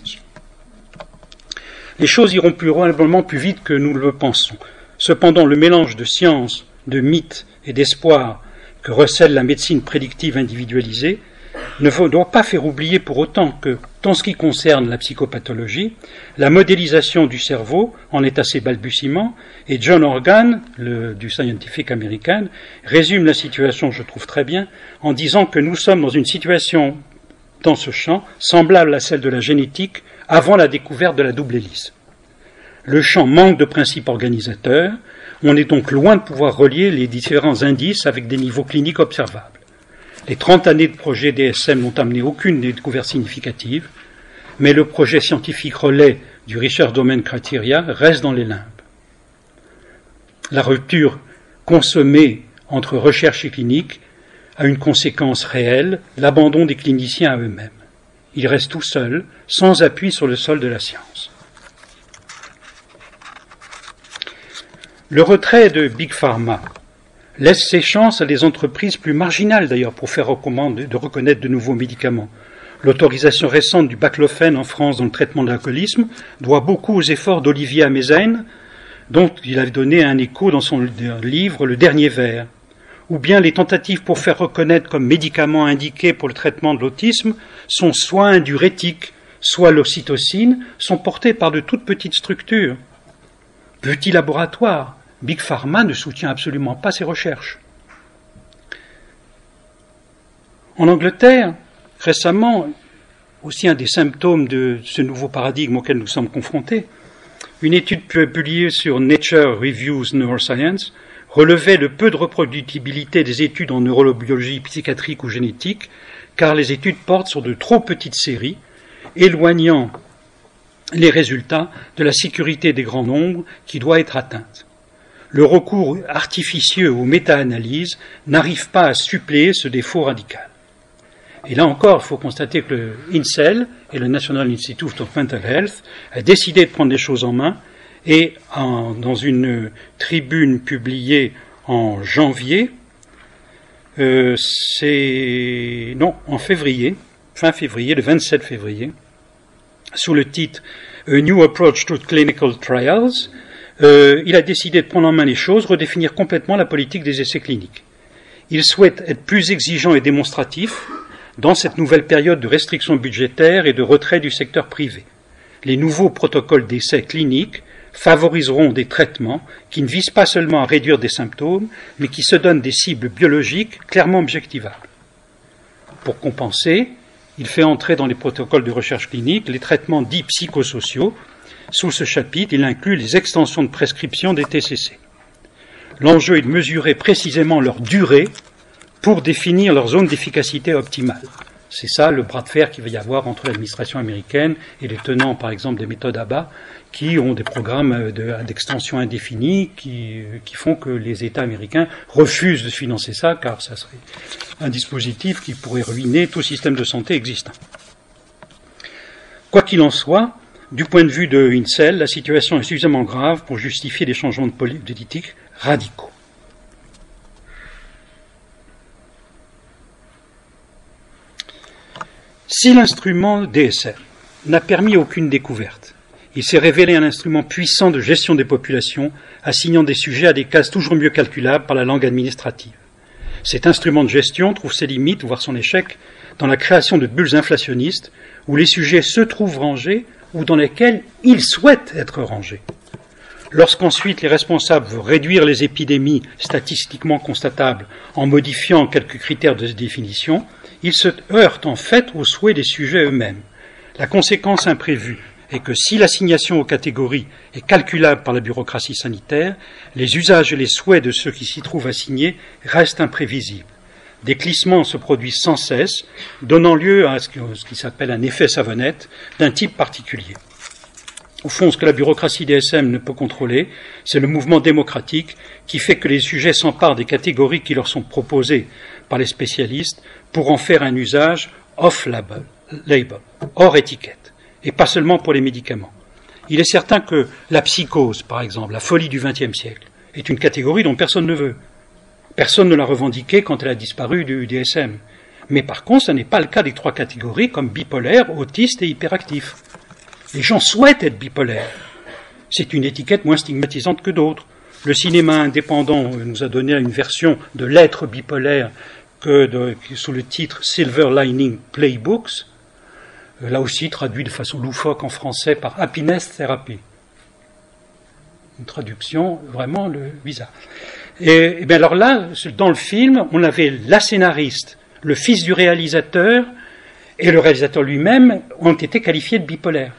Les choses iront probablement plus vite que nous le pensons. Cependant, le mélange de science, de mythe et d'espoir que recèle la médecine prédictive individualisée ne doit pas faire oublier pour autant que, dans ce qui concerne la psychopathologie, la modélisation du cerveau en est à ses balbutiements, et John Organ, du Scientific American, résume la situation, je trouve très bien, en disant que nous sommes dans une situation, dans ce champ, semblable à celle de la génétique avant la découverte de la double hélice. Le champ manque de principes organisateurs, on est donc loin de pouvoir relier les différents indices avec des niveaux cliniques observables. Les 30 années de projet DSM n'ont amené aucune découverte significative, mais le projet scientifique relais du Research Domain Criteria reste dans les limbes. La rupture consommée entre recherche et clinique a une conséquence réelle, l'abandon des cliniciens à eux-mêmes. Ils restent tout seuls, sans appui sur le sol de la science. Le retrait de Big Pharma laisse ses chances à des entreprises plus marginales d'ailleurs pour faire de reconnaître de nouveaux médicaments. L'autorisation récente du baclofène en France dans le traitement de l'alcoolisme doit beaucoup aux efforts d'Olivier Amezen, dont il a donné un écho dans son livre Le Dernier Vers. Ou bien les tentatives pour faire reconnaître comme médicament indiqué pour le traitement de l'autisme sont soit un diurétique, soit l'ocytocine, sont portées par de toutes petites structures. Petits laboratoires. Big Pharma ne soutient absolument pas ces recherches. En Angleterre, récemment, aussi un des symptômes de ce nouveau paradigme auquel nous sommes confrontés, une étude publiée sur Nature Reviews Neuroscience relevait le peu de reproductibilité des études en neurobiologie psychiatrique ou génétique, car les études portent sur de trop petites séries, éloignant les résultats de la sécurité des grands nombres qui doit être atteinte. Le recours artificieux aux méta-analyses n'arrive pas à suppléer ce défaut radical. Et là encore, il faut constater que le INSEL et le National Institute of Mental Health a décidé de prendre les choses en main Et dans une tribune publiée en janvier, en février, fin février, le 27 février, sous le titre A New Approach to Clinical Trials, il a décidé de prendre en main les choses, redéfinir complètement la politique des essais cliniques. Il souhaite être plus exigeant et démonstratif dans cette nouvelle période de restrictions budgétaires et de retrait du secteur privé. Les nouveaux protocoles d'essais cliniques favoriseront des traitements qui ne visent pas seulement à réduire des symptômes, mais qui se donnent des cibles biologiques clairement objectivables. Pour compenser, il fait entrer dans les protocoles de recherche clinique les traitements dits psychosociaux. Sous ce chapitre, il inclut les extensions de prescription des TCC. L'enjeu est de mesurer précisément leur durée pour définir leur zone d'efficacité optimale. C'est ça le bras de fer qu'il va y avoir entre l'administration américaine et les tenants, par exemple, des méthodes ABA, qui ont des programmes d'extension indéfinie qui font que les États américains refusent de financer ça, car ça serait un dispositif qui pourrait ruiner tout système de santé existant. Quoi qu'il en soit, du point de vue de INSEL, la situation est suffisamment grave pour justifier des changements de politique radicaux. Si l'instrument DSM n'a permis aucune découverte, il s'est révélé un instrument puissant de gestion des populations, assignant des sujets à des cases toujours mieux calculables par la langue administrative. Cet instrument de gestion trouve ses limites, voire son échec, dans la création de bulles inflationnistes, où les sujets se trouvent rangés ou dans lesquels ils souhaitent être rangés. Lorsqu'ensuite les responsables veulent réduire les épidémies statistiquement constatables en modifiant quelques critères de définition, ils se heurtent en fait aux souhaits des sujets eux-mêmes. La conséquence imprévue est que si l'assignation aux catégories est calculable par la bureaucratie sanitaire, les usages et les souhaits de ceux qui s'y trouvent assignés restent imprévisibles. Des glissements se produisent sans cesse, donnant lieu à ce qui s'appelle un effet savonnette d'un type particulier. Au fond, ce que la bureaucratie DSM ne peut contrôler, c'est le mouvement démocratique qui fait que les sujets s'emparent des catégories qui leur sont proposées par les spécialistes pour en faire un usage off-label, hors étiquette, et pas seulement pour les médicaments. Il est certain que la psychose, par exemple, la folie du XXe siècle, est une catégorie dont personne ne veut. Personne ne l'a revendiquée quand elle a disparu du DSM. Mais par contre, ce n'est pas le cas des trois catégories comme bipolaire, autiste et hyperactif. Les gens souhaitent être bipolaires. C'est une étiquette moins stigmatisante que d'autres. Le cinéma indépendant nous a donné une version de l'être bipolaire sous le titre Silver Lining Playbooks, là aussi traduit de façon loufoque en français par Happiness Therapy. Une traduction vraiment bizarre. Et bien alors là, dans le film, on avait la scénariste, le fils du réalisateur et le réalisateur lui-même ont été qualifiés de bipolaires.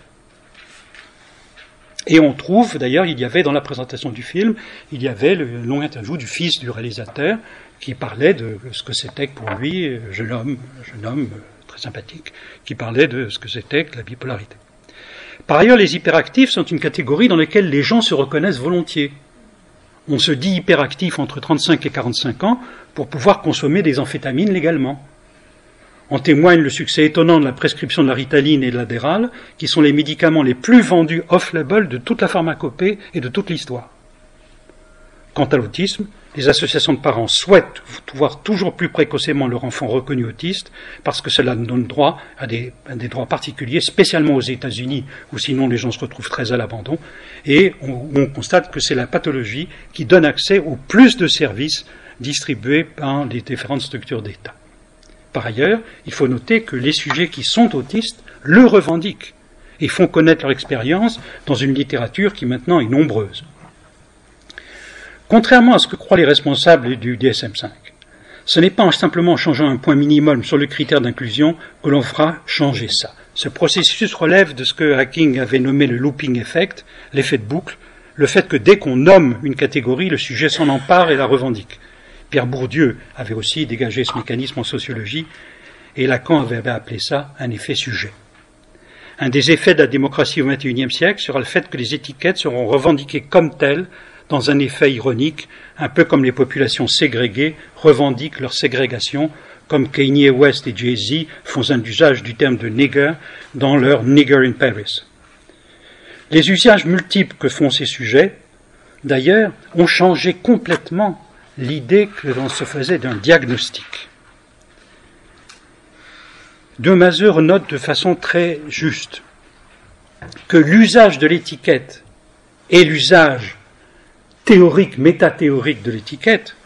Et on trouve, d'ailleurs, il y avait dans la présentation du film, il y avait le long interview du fils du réalisateur qui parlait de ce que c'était que pour lui, jeune homme très sympathique, qui parlait de ce que c'était que la bipolarité. Par ailleurs, les hyperactifs sont une catégorie dans laquelle les gens se reconnaissent volontiers. On se dit hyperactif entre 35 et 45 ans pour pouvoir consommer des amphétamines légalement. En témoigne le succès étonnant de la prescription de la Ritaline et de l'Adderall, qui sont les médicaments les plus vendus off-label de toute la pharmacopée et de toute l'histoire. Quant à l'autisme, les associations de parents souhaitent voir toujours plus précocement leur enfant reconnu autiste, parce que cela donne droit à des droits particuliers, spécialement aux États-Unis, où sinon les gens se retrouvent très à l'abandon, et on constate que c'est la pathologie qui donne accès au plus de services distribués par les différentes structures d'État. Par ailleurs, il faut noter que les sujets qui sont autistes le revendiquent et font connaître leur expérience dans une littérature qui maintenant est nombreuse. Contrairement à ce que croient les responsables du DSM-5, ce n'est pas simplement en changeant un point minimum sur le critère d'inclusion que l'on fera changer ça. Ce processus relève de ce que Hacking avait nommé le looping effect, l'effet de boucle, le fait que dès qu'on nomme une catégorie, le sujet s'en empare et la revendique. Pierre Bourdieu avait aussi dégagé ce mécanisme en sociologie, et Lacan avait appelé ça un effet sujet. Un des effets de la démocratie au XXIe siècle sera le fait que les étiquettes seront revendiquées comme telles, dans un effet ironique, un peu comme les populations ségrégées revendiquent leur ségrégation, comme Kanye West et Jay-Z font un usage du terme de nigger dans leur Nigger in Paris. Les usages multiples que font ces sujets, d'ailleurs, ont changé complètement l'idée que l'on se faisait d'un diagnostic. De Mazur note de façon très juste que l'usage de l'étiquette et l'usage théorique, métathéorique de l'étiquette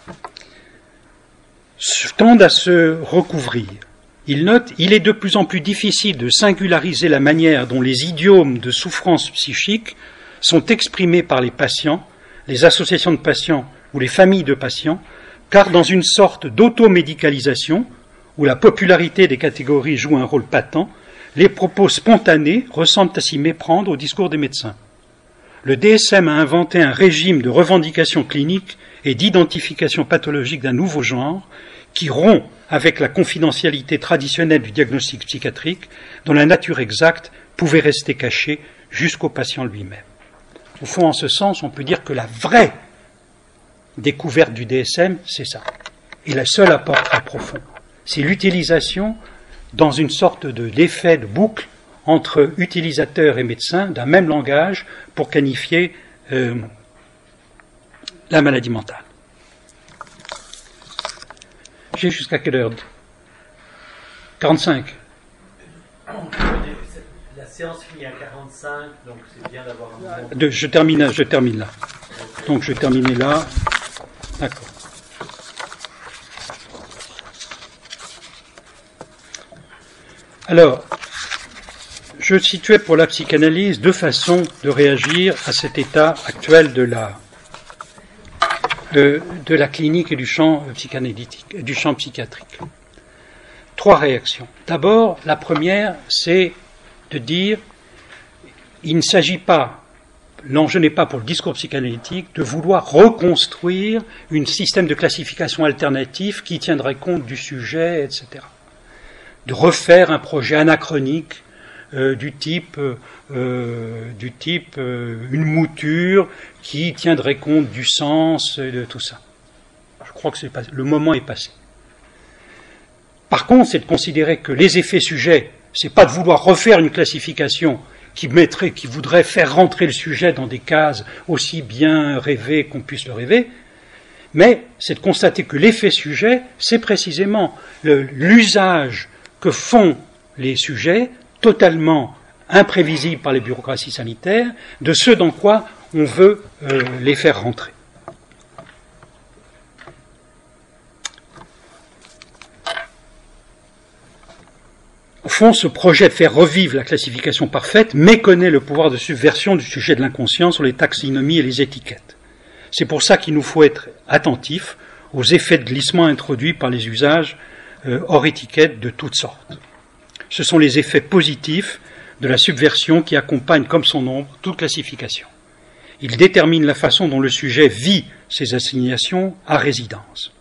tendent à se recouvrir. Il note, il est de plus en plus difficile de singulariser la manière dont les idiomes de souffrance psychique sont exprimés par les patients, les associations de patients ou les familles de patients, car dans une sorte d'automédicalisation, où la popularité des catégories joue un rôle patent, les propos spontanés ressemblent à s'y méprendre au discours des médecins. Le DSM a inventé un régime de revendication clinique et d'identification pathologique d'un nouveau genre qui rompt avec la confidentialité traditionnelle du diagnostic psychiatrique dont la nature exacte pouvait rester cachée jusqu'au patient lui-même. Au fond, en ce sens, on peut dire que la vraie découverte du DSM, c'est ça. Et le seul apport très profond, c'est l'utilisation dans une sorte d'effet de boucle entre utilisateurs et médecins d'un même langage pour qualifier la maladie mentale. J'ai jusqu'à quelle heure? 45. La séance finit à 45, donc c'est bien d'avoir un moment. Je termine là. Donc je vais terminer là. D'accord. Alors, je situais pour la psychanalyse deux façons de réagir à cet état actuel de la clinique et du champ psychanalytique, du champ psychiatrique. Trois réactions. D'abord, la première, c'est de dire il ne s'agit pas, l'enjeu n'est pas pour le discours psychanalytique de vouloir reconstruire un système de classification alternatif qui tiendrait compte du sujet, etc. De refaire un projet anachronique du type une mouture qui tiendrait compte du sens et de tout ça. Je crois que le moment est passé. Par contre, c'est de considérer que les effets sujets, c'est pas de vouloir refaire une classification qui voudrait faire rentrer le sujet dans des cases aussi bien rêvées qu'on puisse le rêver, mais c'est de constater que l'effet sujet, c'est précisément l'usage que font les sujets, totalement imprévisibles par les bureaucraties sanitaires, de ce dans quoi on veut les faire rentrer. Au fond, ce projet de faire revivre la classification parfaite méconnaît le pouvoir de subversion du sujet de l'inconscient sur les taxonomies et les étiquettes. C'est pour ça qu'il nous faut être attentifs aux effets de glissement introduits par les usages hors étiquette de toutes sortes. Ce sont les effets positifs de la subversion qui accompagnent comme son ombre toute classification. Ils déterminent la façon dont le sujet vit ses assignations à résidence.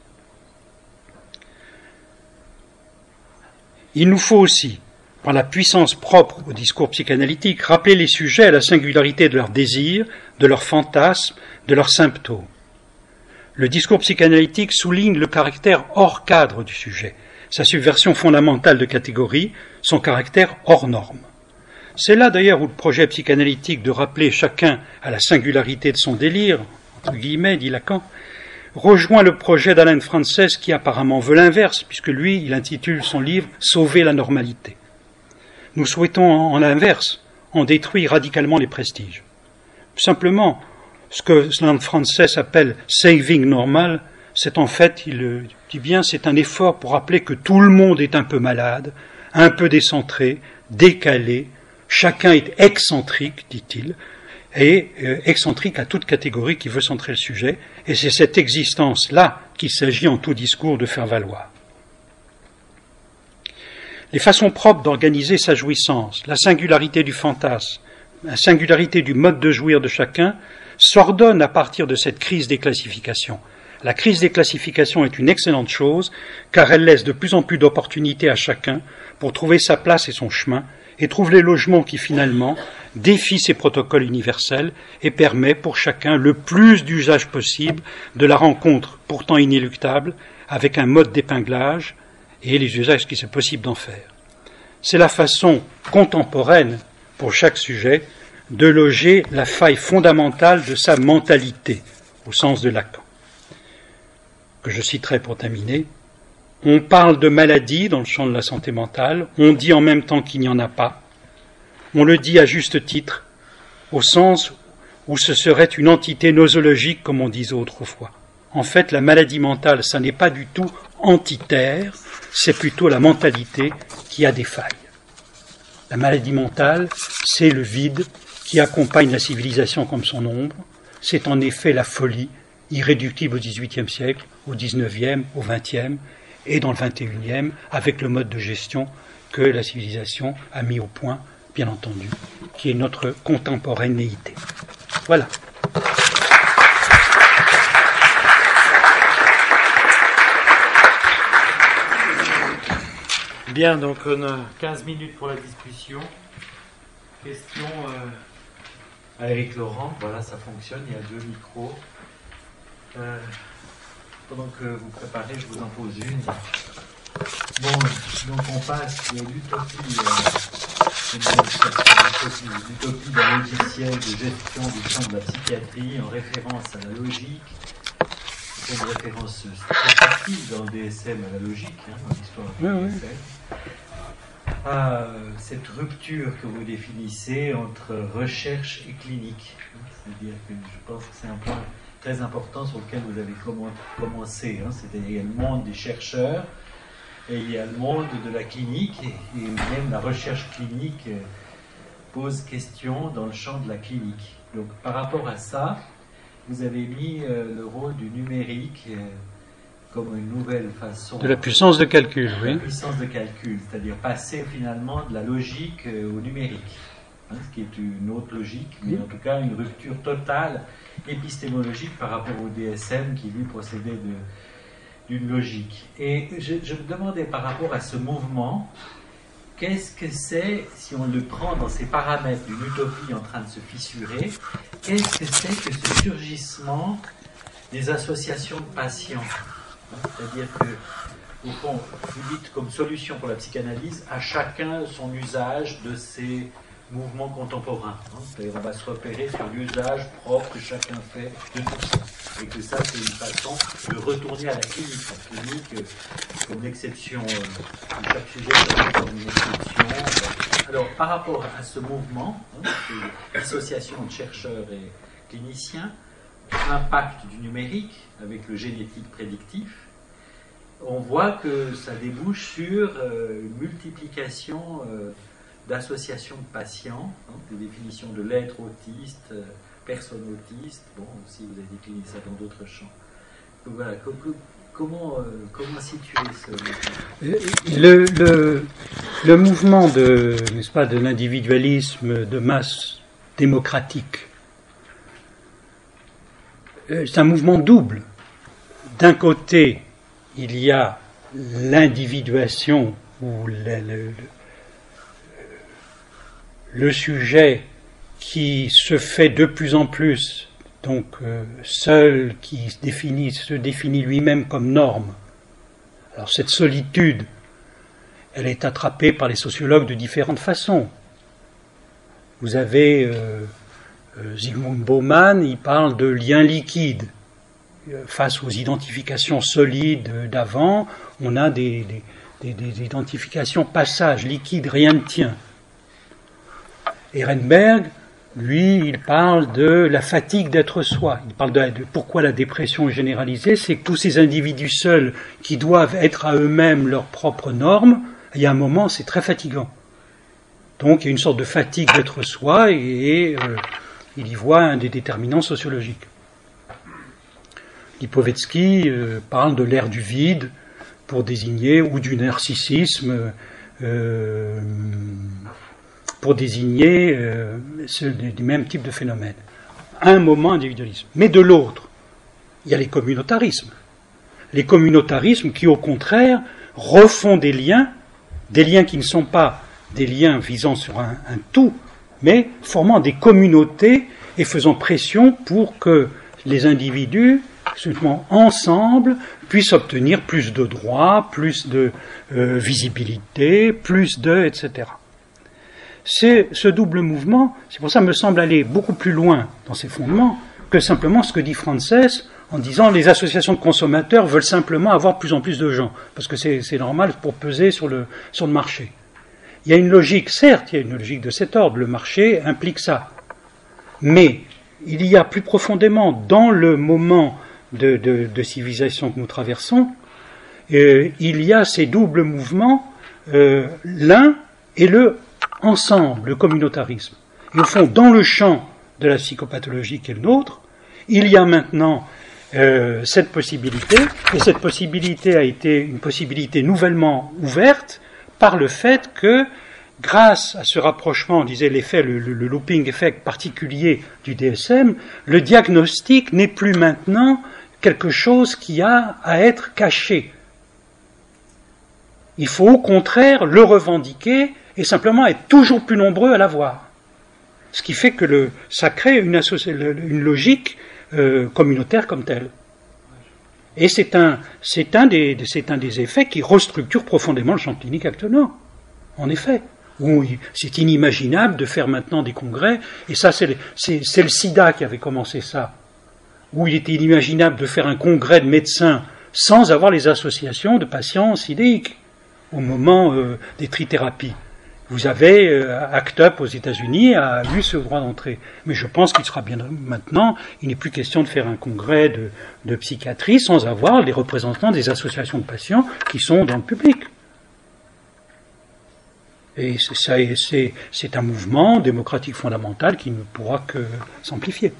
Il nous faut aussi, par la puissance propre au discours psychanalytique, rappeler les sujets à la singularité de leurs désirs, de leurs fantasmes, de leurs symptômes. Le discours psychanalytique souligne le caractère hors cadre du sujet, sa subversion fondamentale de catégorie, son caractère hors norme. C'est là d'ailleurs où le projet psychanalytique de rappeler chacun à la singularité de son délire, entre guillemets, dit Lacan, rejoint le projet d'Alan Frances qui apparemment veut l'inverse, puisque lui, il intitule son livre « Sauver la normalité ». Nous souhaitons en l'inverse, en détruire radicalement les prestiges. Simplement, ce que Alan Frances appelle « saving normal », c'est en fait, il dit bien, c'est un effort pour rappeler que tout le monde est un peu malade, un peu décentré, décalé, chacun est excentrique, dit-il, et excentrique à toute catégorie qui veut centrer le sujet, et c'est cette existence-là qu'il s'agit en tout discours de faire valoir. Les façons propres d'organiser sa jouissance, la singularité du fantasme, la singularité du mode de jouir de chacun, s'ordonnent à partir de cette crise des classifications. La crise des classifications est une excellente chose, car elle laisse de plus en plus d'opportunités à chacun pour trouver sa place et son chemin, et trouve les logements qui finalement défient ces protocoles universels et permet pour chacun le plus d'usage possible de la rencontre pourtant inéluctable avec un mode d'épinglage et les usages qui c'est possible d'en faire. C'est la façon contemporaine pour chaque sujet de loger la faille fondamentale de sa mentalité, au sens de Lacan, que je citerai pour terminer. On parle de maladie dans le champ de la santé mentale, on dit en même temps qu'il n'y en a pas, on le dit à juste titre, au sens où ce serait une entité nosologique comme on disait autrefois. En fait, la maladie mentale, ça n'est pas du tout entitaire, c'est plutôt la mentalité qui a des failles. La maladie mentale, c'est le vide qui accompagne la civilisation comme son ombre, c'est en effet la folie, irréductible au XVIIIe siècle, au XIXe, au XXe, et dans le XXIe, avec le mode de gestion que la civilisation a mis au point, bien entendu, qui est notre contemporanéité. Voilà. Bien, donc on a 15 minutes pour la discussion. Question avec Laurent, voilà, ça fonctionne, il y a 2 micros. Pendant que vous préparez, je vous en pose une. Bon, donc on passe de l'utopie d'un logiciel de gestion du champ de la psychiatrie en référence à la logique. C'est une référence très facile dans le DSM à la logique, dans l'histoire du DSM. À cette rupture que vous définissez entre recherche et clinique. C'est-à-dire que je pense que c'est un point très important sur lequel vous avez commencé. C'est-à-dire qu'il y a le monde des chercheurs et il y a le monde de la clinique, et même la recherche clinique pose question dans le champ de la clinique. Donc par rapport à ça, vous avez mis le rôle du numérique comme une nouvelle façon... De la puissance de calcul, oui. La puissance de calcul, c'est-à-dire passer finalement de la logique au numérique, ce qui est une autre logique, mais en tout cas une rupture totale épistémologique par rapport au DSM qui lui procédait d'une logique. Et je me demandais par rapport à ce mouvement, qu'est-ce que c'est, si on le prend dans ces paramètres d'une utopie en train de se fissurer, qu'est-ce que c'est que ce surgissement des associations de patients? C'est-à-dire que, au fond, vous dites comme solution pour la psychanalyse, à chacun son usage de ces mouvements contemporains. C'est-à-dire on va se repérer sur l'usage propre que chacun fait de tout ça. Et que ça, c'est une façon de retourner à la clinique. La clinique, comme l'exception, chaque sujet est comme une exception. Alors, par rapport à ce mouvement, l'association de chercheurs et cliniciens, l'impact du numérique avec le génétique prédictif, on voit que ça débouche sur une multiplication d'associations de patients, des définitions de l'être autiste, personne autiste, bon, aussi vous avez décliné ça dans d'autres champs. Donc voilà, comment situer ce... Le mouvement n'est-ce pas, de l'individualisme de masse démocratique, c'est un mouvement double. D'un côté, il y a l'individuation ou le sujet qui se fait de plus en plus, donc seul, qui se définit lui-même comme norme. Alors cette solitude, elle est attrapée par les sociologues de différentes façons. Vous avez Zygmunt Bauman, il parle de liens liquides. Face aux identifications solides d'avant, on a des identifications passages, liquides, rien ne tient. Ehrenberg, lui, il parle de la fatigue d'être soi. Il parle de pourquoi la dépression est généralisée, c'est que tous ces individus seuls qui doivent être à eux-mêmes leurs propres normes, il y a un moment, c'est très fatigant. Donc il y a une sorte de fatigue d'être soi et il y voit un des déterminants sociologiques. Lipovetsky parle de l'ère du vide pour désigner, ou du narcissisme pour désigner du même type de phénomène. Un moment individualisme. Mais de l'autre, il y a les communautarismes. Les communautarismes qui, au contraire, refont des liens qui ne sont pas des liens visant sur un tout, mais formant des communautés et faisant pression pour que les individus, ensemble, puissent obtenir plus de droits, plus de visibilité, plus de, etc. c'est ce double mouvement, c'est pour ça me semble aller beaucoup plus loin dans ses fondements que simplement ce que dit Frances en disant les associations de consommateurs veulent simplement avoir de plus en plus de gens, parce que c'est normal pour peser sur le marché. Il y a une logique, certes, il y a une logique de cet ordre, le marché implique ça. Mais il y a plus profondément, dans le moment de civilisation que nous traversons, il y a ces doubles mouvements, l'un et le ensemble, le communautarisme. Et au fond, dans le champ de la psychopathologie qui est le nôtre, il y a maintenant cette possibilité, et cette possibilité a été une possibilité nouvellement ouverte par le fait que, grâce à ce rapprochement, on disait l'effet, le looping effect particulier du DSM, le diagnostic n'est plus maintenant quelque chose qui a à être caché. Il faut au contraire le revendiquer et simplement être toujours plus nombreux à l'avoir. Ce qui fait que ça crée une logique communautaire comme telle. Et c'est un des effets qui restructure profondément le champ clinique actuellement. En effet. Où c'est inimaginable de faire maintenant des congrès, et ça c'est le sida qui avait commencé ça, où il était inimaginable de faire un congrès de médecins sans avoir les associations de patients sidéiques au moment des trithérapies. Vous avez ACT UP aux États-Unis a eu ce droit d'entrée. Mais je pense qu'il sera bien maintenant, il n'est plus question de faire un congrès de psychiatrie sans avoir les représentants des associations de patients qui sont dans le public. Et c'est un mouvement démocratique fondamental qui ne pourra que s'amplifier.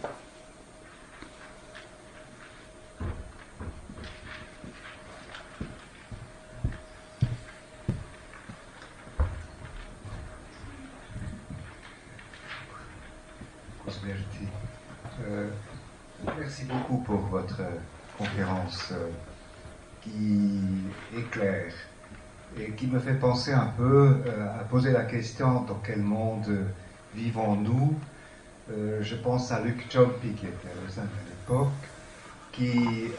Merci beaucoup pour votre conférence qui est claire et qui me fait penser un peu à poser la question dans quel monde vivons-nous. Je pense à Luc Ciampi qui était au sein de l'époque, qui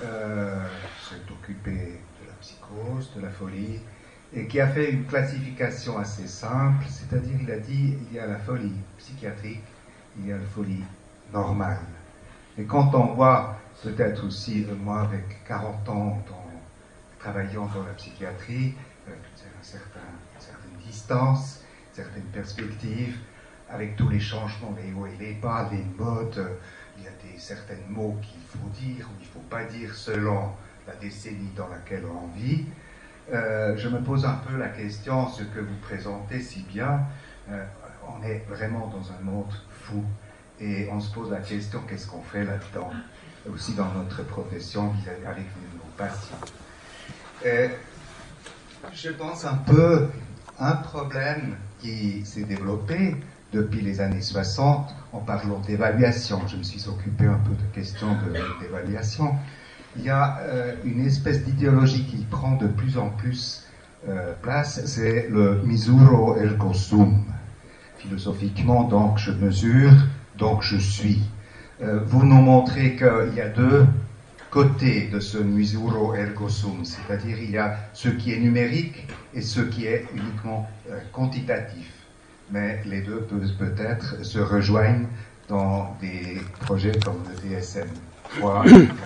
s'est occupé de la psychose, de la folie, et qui a fait une classification assez simple, c'est-à-dire il a dit il y a la folie psychiatrique, il y a la folie normale. Et quand on voit, peut-être aussi, moi avec 40 ans travaillant dans la psychiatrie, une certaine distance, certaines perspectives, avec tous les changements, les hauts et les bas, les modes, il y a certains mots qu'il faut dire ou il ne faut pas dire selon la décennie dans laquelle on vit. Je me pose un peu la question, ce que vous présentez si bien, on est vraiment dans un monde fou. Et on se pose la question, qu'est-ce qu'on fait là-dedans, aussi dans notre profession avec nos patients. Je pense un peu un problème qui s'est développé depuis les années 60 en parlant d'évaluation. Je me suis occupé un peu de questions d'évaluation. Il y a une espèce d'idéologie qui prend de plus en plus place, c'est le misuro ergo sum. Philosophiquement, donc, je mesure, donc je suis. Vous nous montrez qu'il y a deux côtés de ce misuro ergo sum, c'est-à-dire il y a ce qui est numérique et ce qui est uniquement quantitatif. Mais les deux peuvent peut-être se rejoindre dans des projets comme le DSM 3,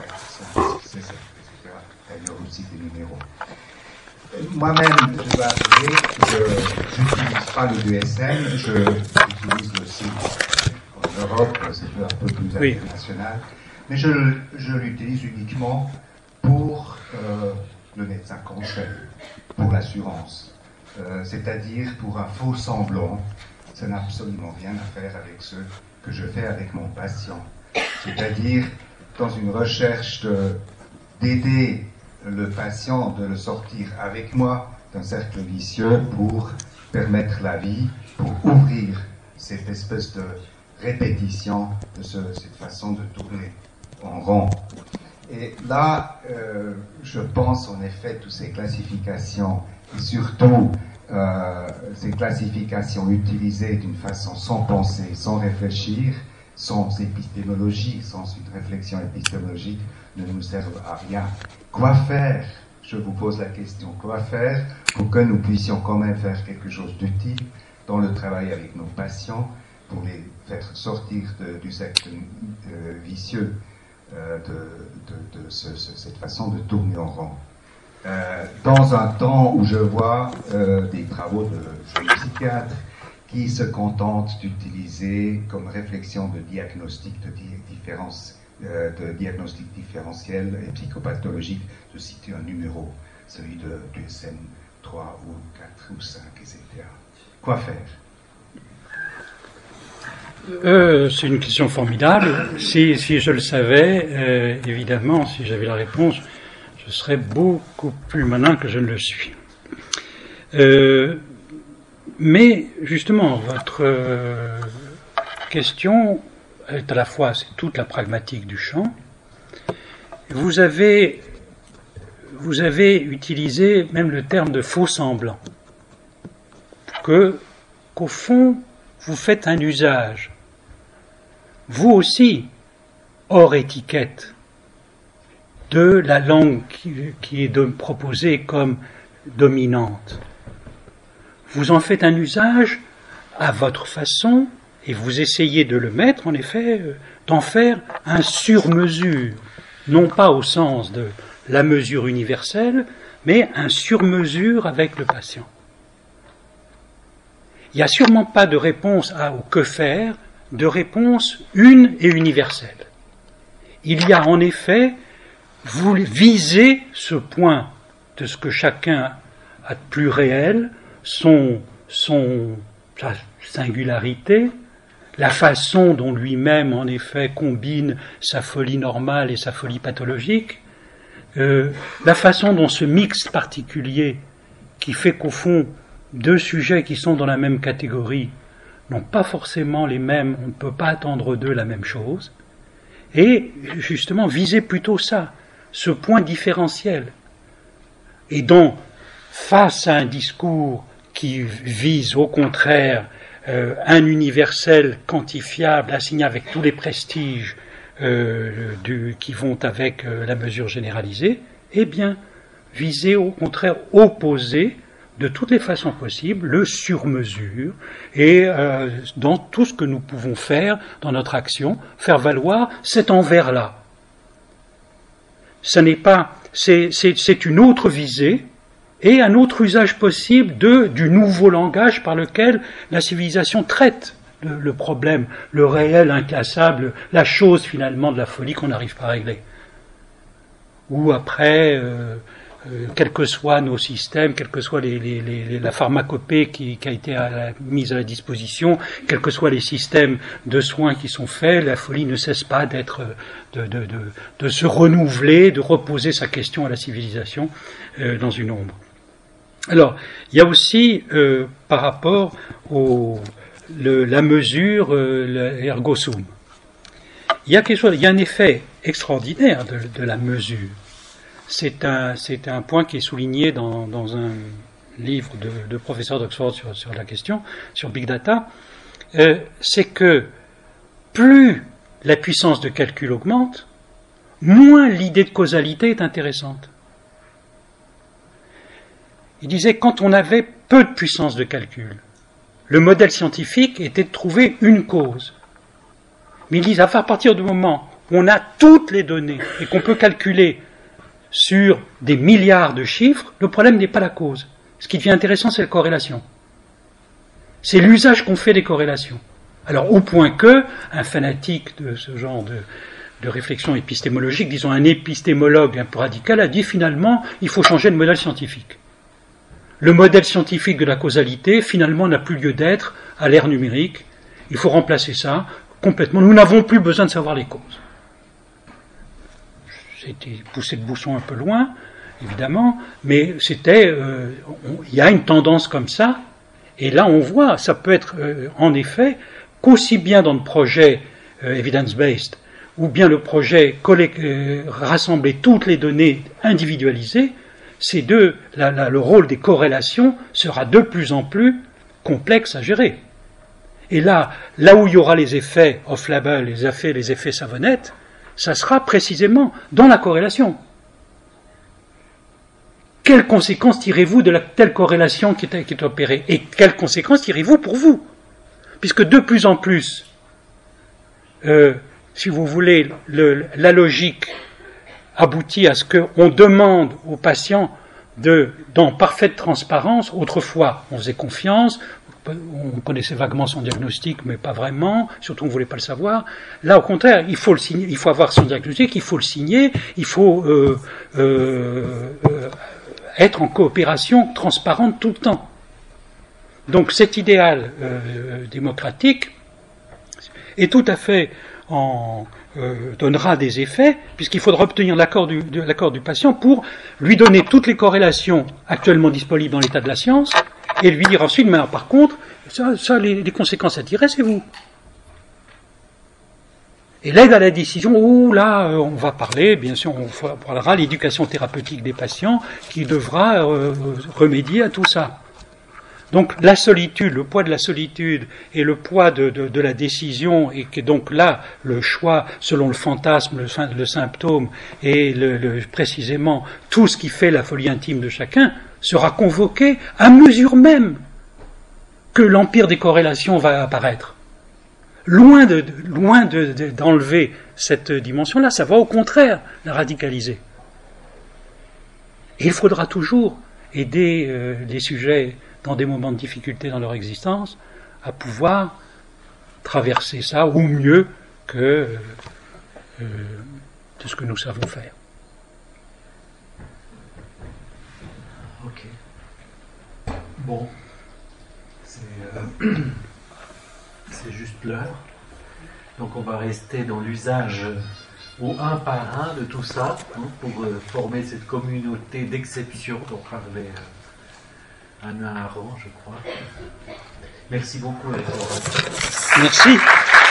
d'ailleurs aussi des numéros. Moi-même, je dois avouer que je n'utilise pas le DSM, j'utilise le site. En Europe, c'est un peu plus international. Mais je l'utilise uniquement pour le médecin conseil, pour l'assurance. C'est-à-dire pour un faux semblant. Ça n'a absolument rien à faire avec ce que je fais avec mon patient. C'est-à-dire dans une recherche d'aider le patient de le sortir avec moi d'un cercle vicieux pour permettre la vie, pour ouvrir cette espèce de répétition de cette façon de tourner en rond. Et là, je pense en effet toutes ces classifications, et surtout ces classifications utilisées d'une façon sans penser, sans réfléchir, sans épistémologie, sans une réflexion épistémologique, ne nous servent à rien. Quoi faire? Je vous pose la question, quoi faire pour que nous puissions quand même faire quelque chose d'utile dans le travail avec nos patients pour les faire sortir du cercle vicieux de cette façon de tourner en rond. Dans un temps où je vois des travaux de jeunes psychiatres qui se contentent d'utiliser comme réflexion de diagnostic de diagnostic différentiel et psychopathologique, de citer un numéro, celui de DSM 3 ou 4 ou 5, etc. Quoi faire? C'est une question formidable. Si je le savais, évidemment, si j'avais la réponse, je serais beaucoup plus malin que je ne le suis. Mais justement, votre question est à la fois, c'est toute la pragmatique du champ. Vous avez utilisé même le terme de faux semblant, qu'au fond, vous faites un usage, vous aussi, hors étiquette, de la langue qui est proposée comme dominante. Vous en faites un usage à votre façon et vous essayez de le mettre, en effet, d'en faire un sur-mesure, non pas au sens de la mesure universelle, mais un sur-mesure avec le patient. Il n'y a sûrement pas de réponse au que faire, de réponse une et universelle. Il y a en effet, vous visez ce point de ce que chacun a de plus réel, sa singularité, la façon dont lui-même, en effet, combine sa folie normale et sa folie pathologique, la façon dont ce mix particulier qui fait qu'au fond, deux sujets qui sont dans la même catégorie n'ont pas forcément les mêmes, on ne peut pas attendre d'eux la même chose, et justement viser plutôt ça, ce point différentiel. Et donc, face à un discours qui vise au contraire un universel quantifiable, assigné avec tous les prestiges qui vont avec la mesure généralisée, eh bien, viser au contraire opposer de toutes les façons possibles le sur-mesure et dans tout ce que nous pouvons faire dans notre action, faire valoir cet envers-là. C'est une autre visée et un autre usage possible du nouveau langage par lequel la civilisation traite le problème, le réel inclassable, la chose finalement de la folie qu'on n'arrive pas à régler. Ou après, quels que soient nos systèmes, quelle que soit la pharmacopée qui a été mise à la disposition, quels que soient les systèmes de soins qui sont faits, la folie ne cesse pas de se renouveler, de reposer sa question à la civilisation dans une ombre. Alors, il y a aussi, par rapport la mesure, l'ergo sum. Il y a un effet extraordinaire de la mesure. C'est un point qui est souligné dans un livre de professeur d'Oxford sur la question, sur Big Data. C'est que plus la puissance de calcul augmente, moins l'idée de causalité est intéressante. Il disait quand on avait peu de puissance de calcul, le modèle scientifique était de trouver une cause. Mais il dit à partir du moment où on a toutes les données et qu'on peut calculer sur des milliards de chiffres, le problème n'est pas la cause. Ce qui devient intéressant, c'est la corrélation. C'est l'usage qu'on fait des corrélations. Alors, au point que, un fanatique de ce genre de réflexion épistémologique, disons un épistémologue un peu radical, a dit finalement, il faut changer de modèle scientifique. Le modèle scientifique de la causalité, finalement, n'a plus lieu d'être à l'ère numérique. Il faut remplacer ça complètement. Nous n'avons plus besoin de savoir les causes. C'était pousser le bouchon un peu loin, évidemment, mais il y a une tendance comme ça, et là on voit, ça peut être en effet qu'aussi bien dans le projet evidence-based, ou bien le projet rassembler toutes les données individualisées, le rôle des corrélations sera de plus en plus complexe à gérer. Et là où il y aura les effets off-label, les effets savonnettes, ça sera précisément dans la corrélation. quelles conséquences tirez-vous de la telle corrélation qui est opérée? Et quelles conséquences tirez-vous pour vous? Puisque de plus en plus, si vous voulez, la logique aboutit à ce qu'on demande aux patients dans parfaite transparence. Autrefois, on faisait confiance, on connaissait vaguement son diagnostic, mais pas vraiment, surtout on ne voulait pas le savoir. Là, au contraire, il faut le signer, il faut avoir son diagnostic, il faut le signer, il faut être en coopération transparente tout le temps. Donc cet idéal démocratique est tout à fait donnera des effets, puisqu'il faudra obtenir l'accord du patient pour lui donner toutes les corrélations actuellement disponibles dans l'état de la science, et lui dire ensuite, mais par contre, les conséquences à tirer, c'est vous. Et l'aide à la décision, on va parler, bien sûr, on parlera l'éducation thérapeutique des patients qui devra remédier à tout ça. Donc la solitude, le poids de la solitude et le poids de la décision, et que donc là, le choix selon le fantasme, le symptôme et précisément tout ce qui fait la folie intime de chacun, sera convoqué à mesure même que l'empire des corrélations va apparaître. Loin d'enlever cette dimension-là, ça va au contraire la radicaliser. Et il faudra toujours aider les sujets dans des moments de difficulté dans leur existence, à pouvoir traverser ça au mieux que de ce que nous savons faire. Ok. Bon. C'est juste l'heure. Donc on va rester dans l'usage au un par un de tout ça, pour former cette communauté d'exception dont parlait Anna Arendt, je crois. Merci beaucoup. Merci.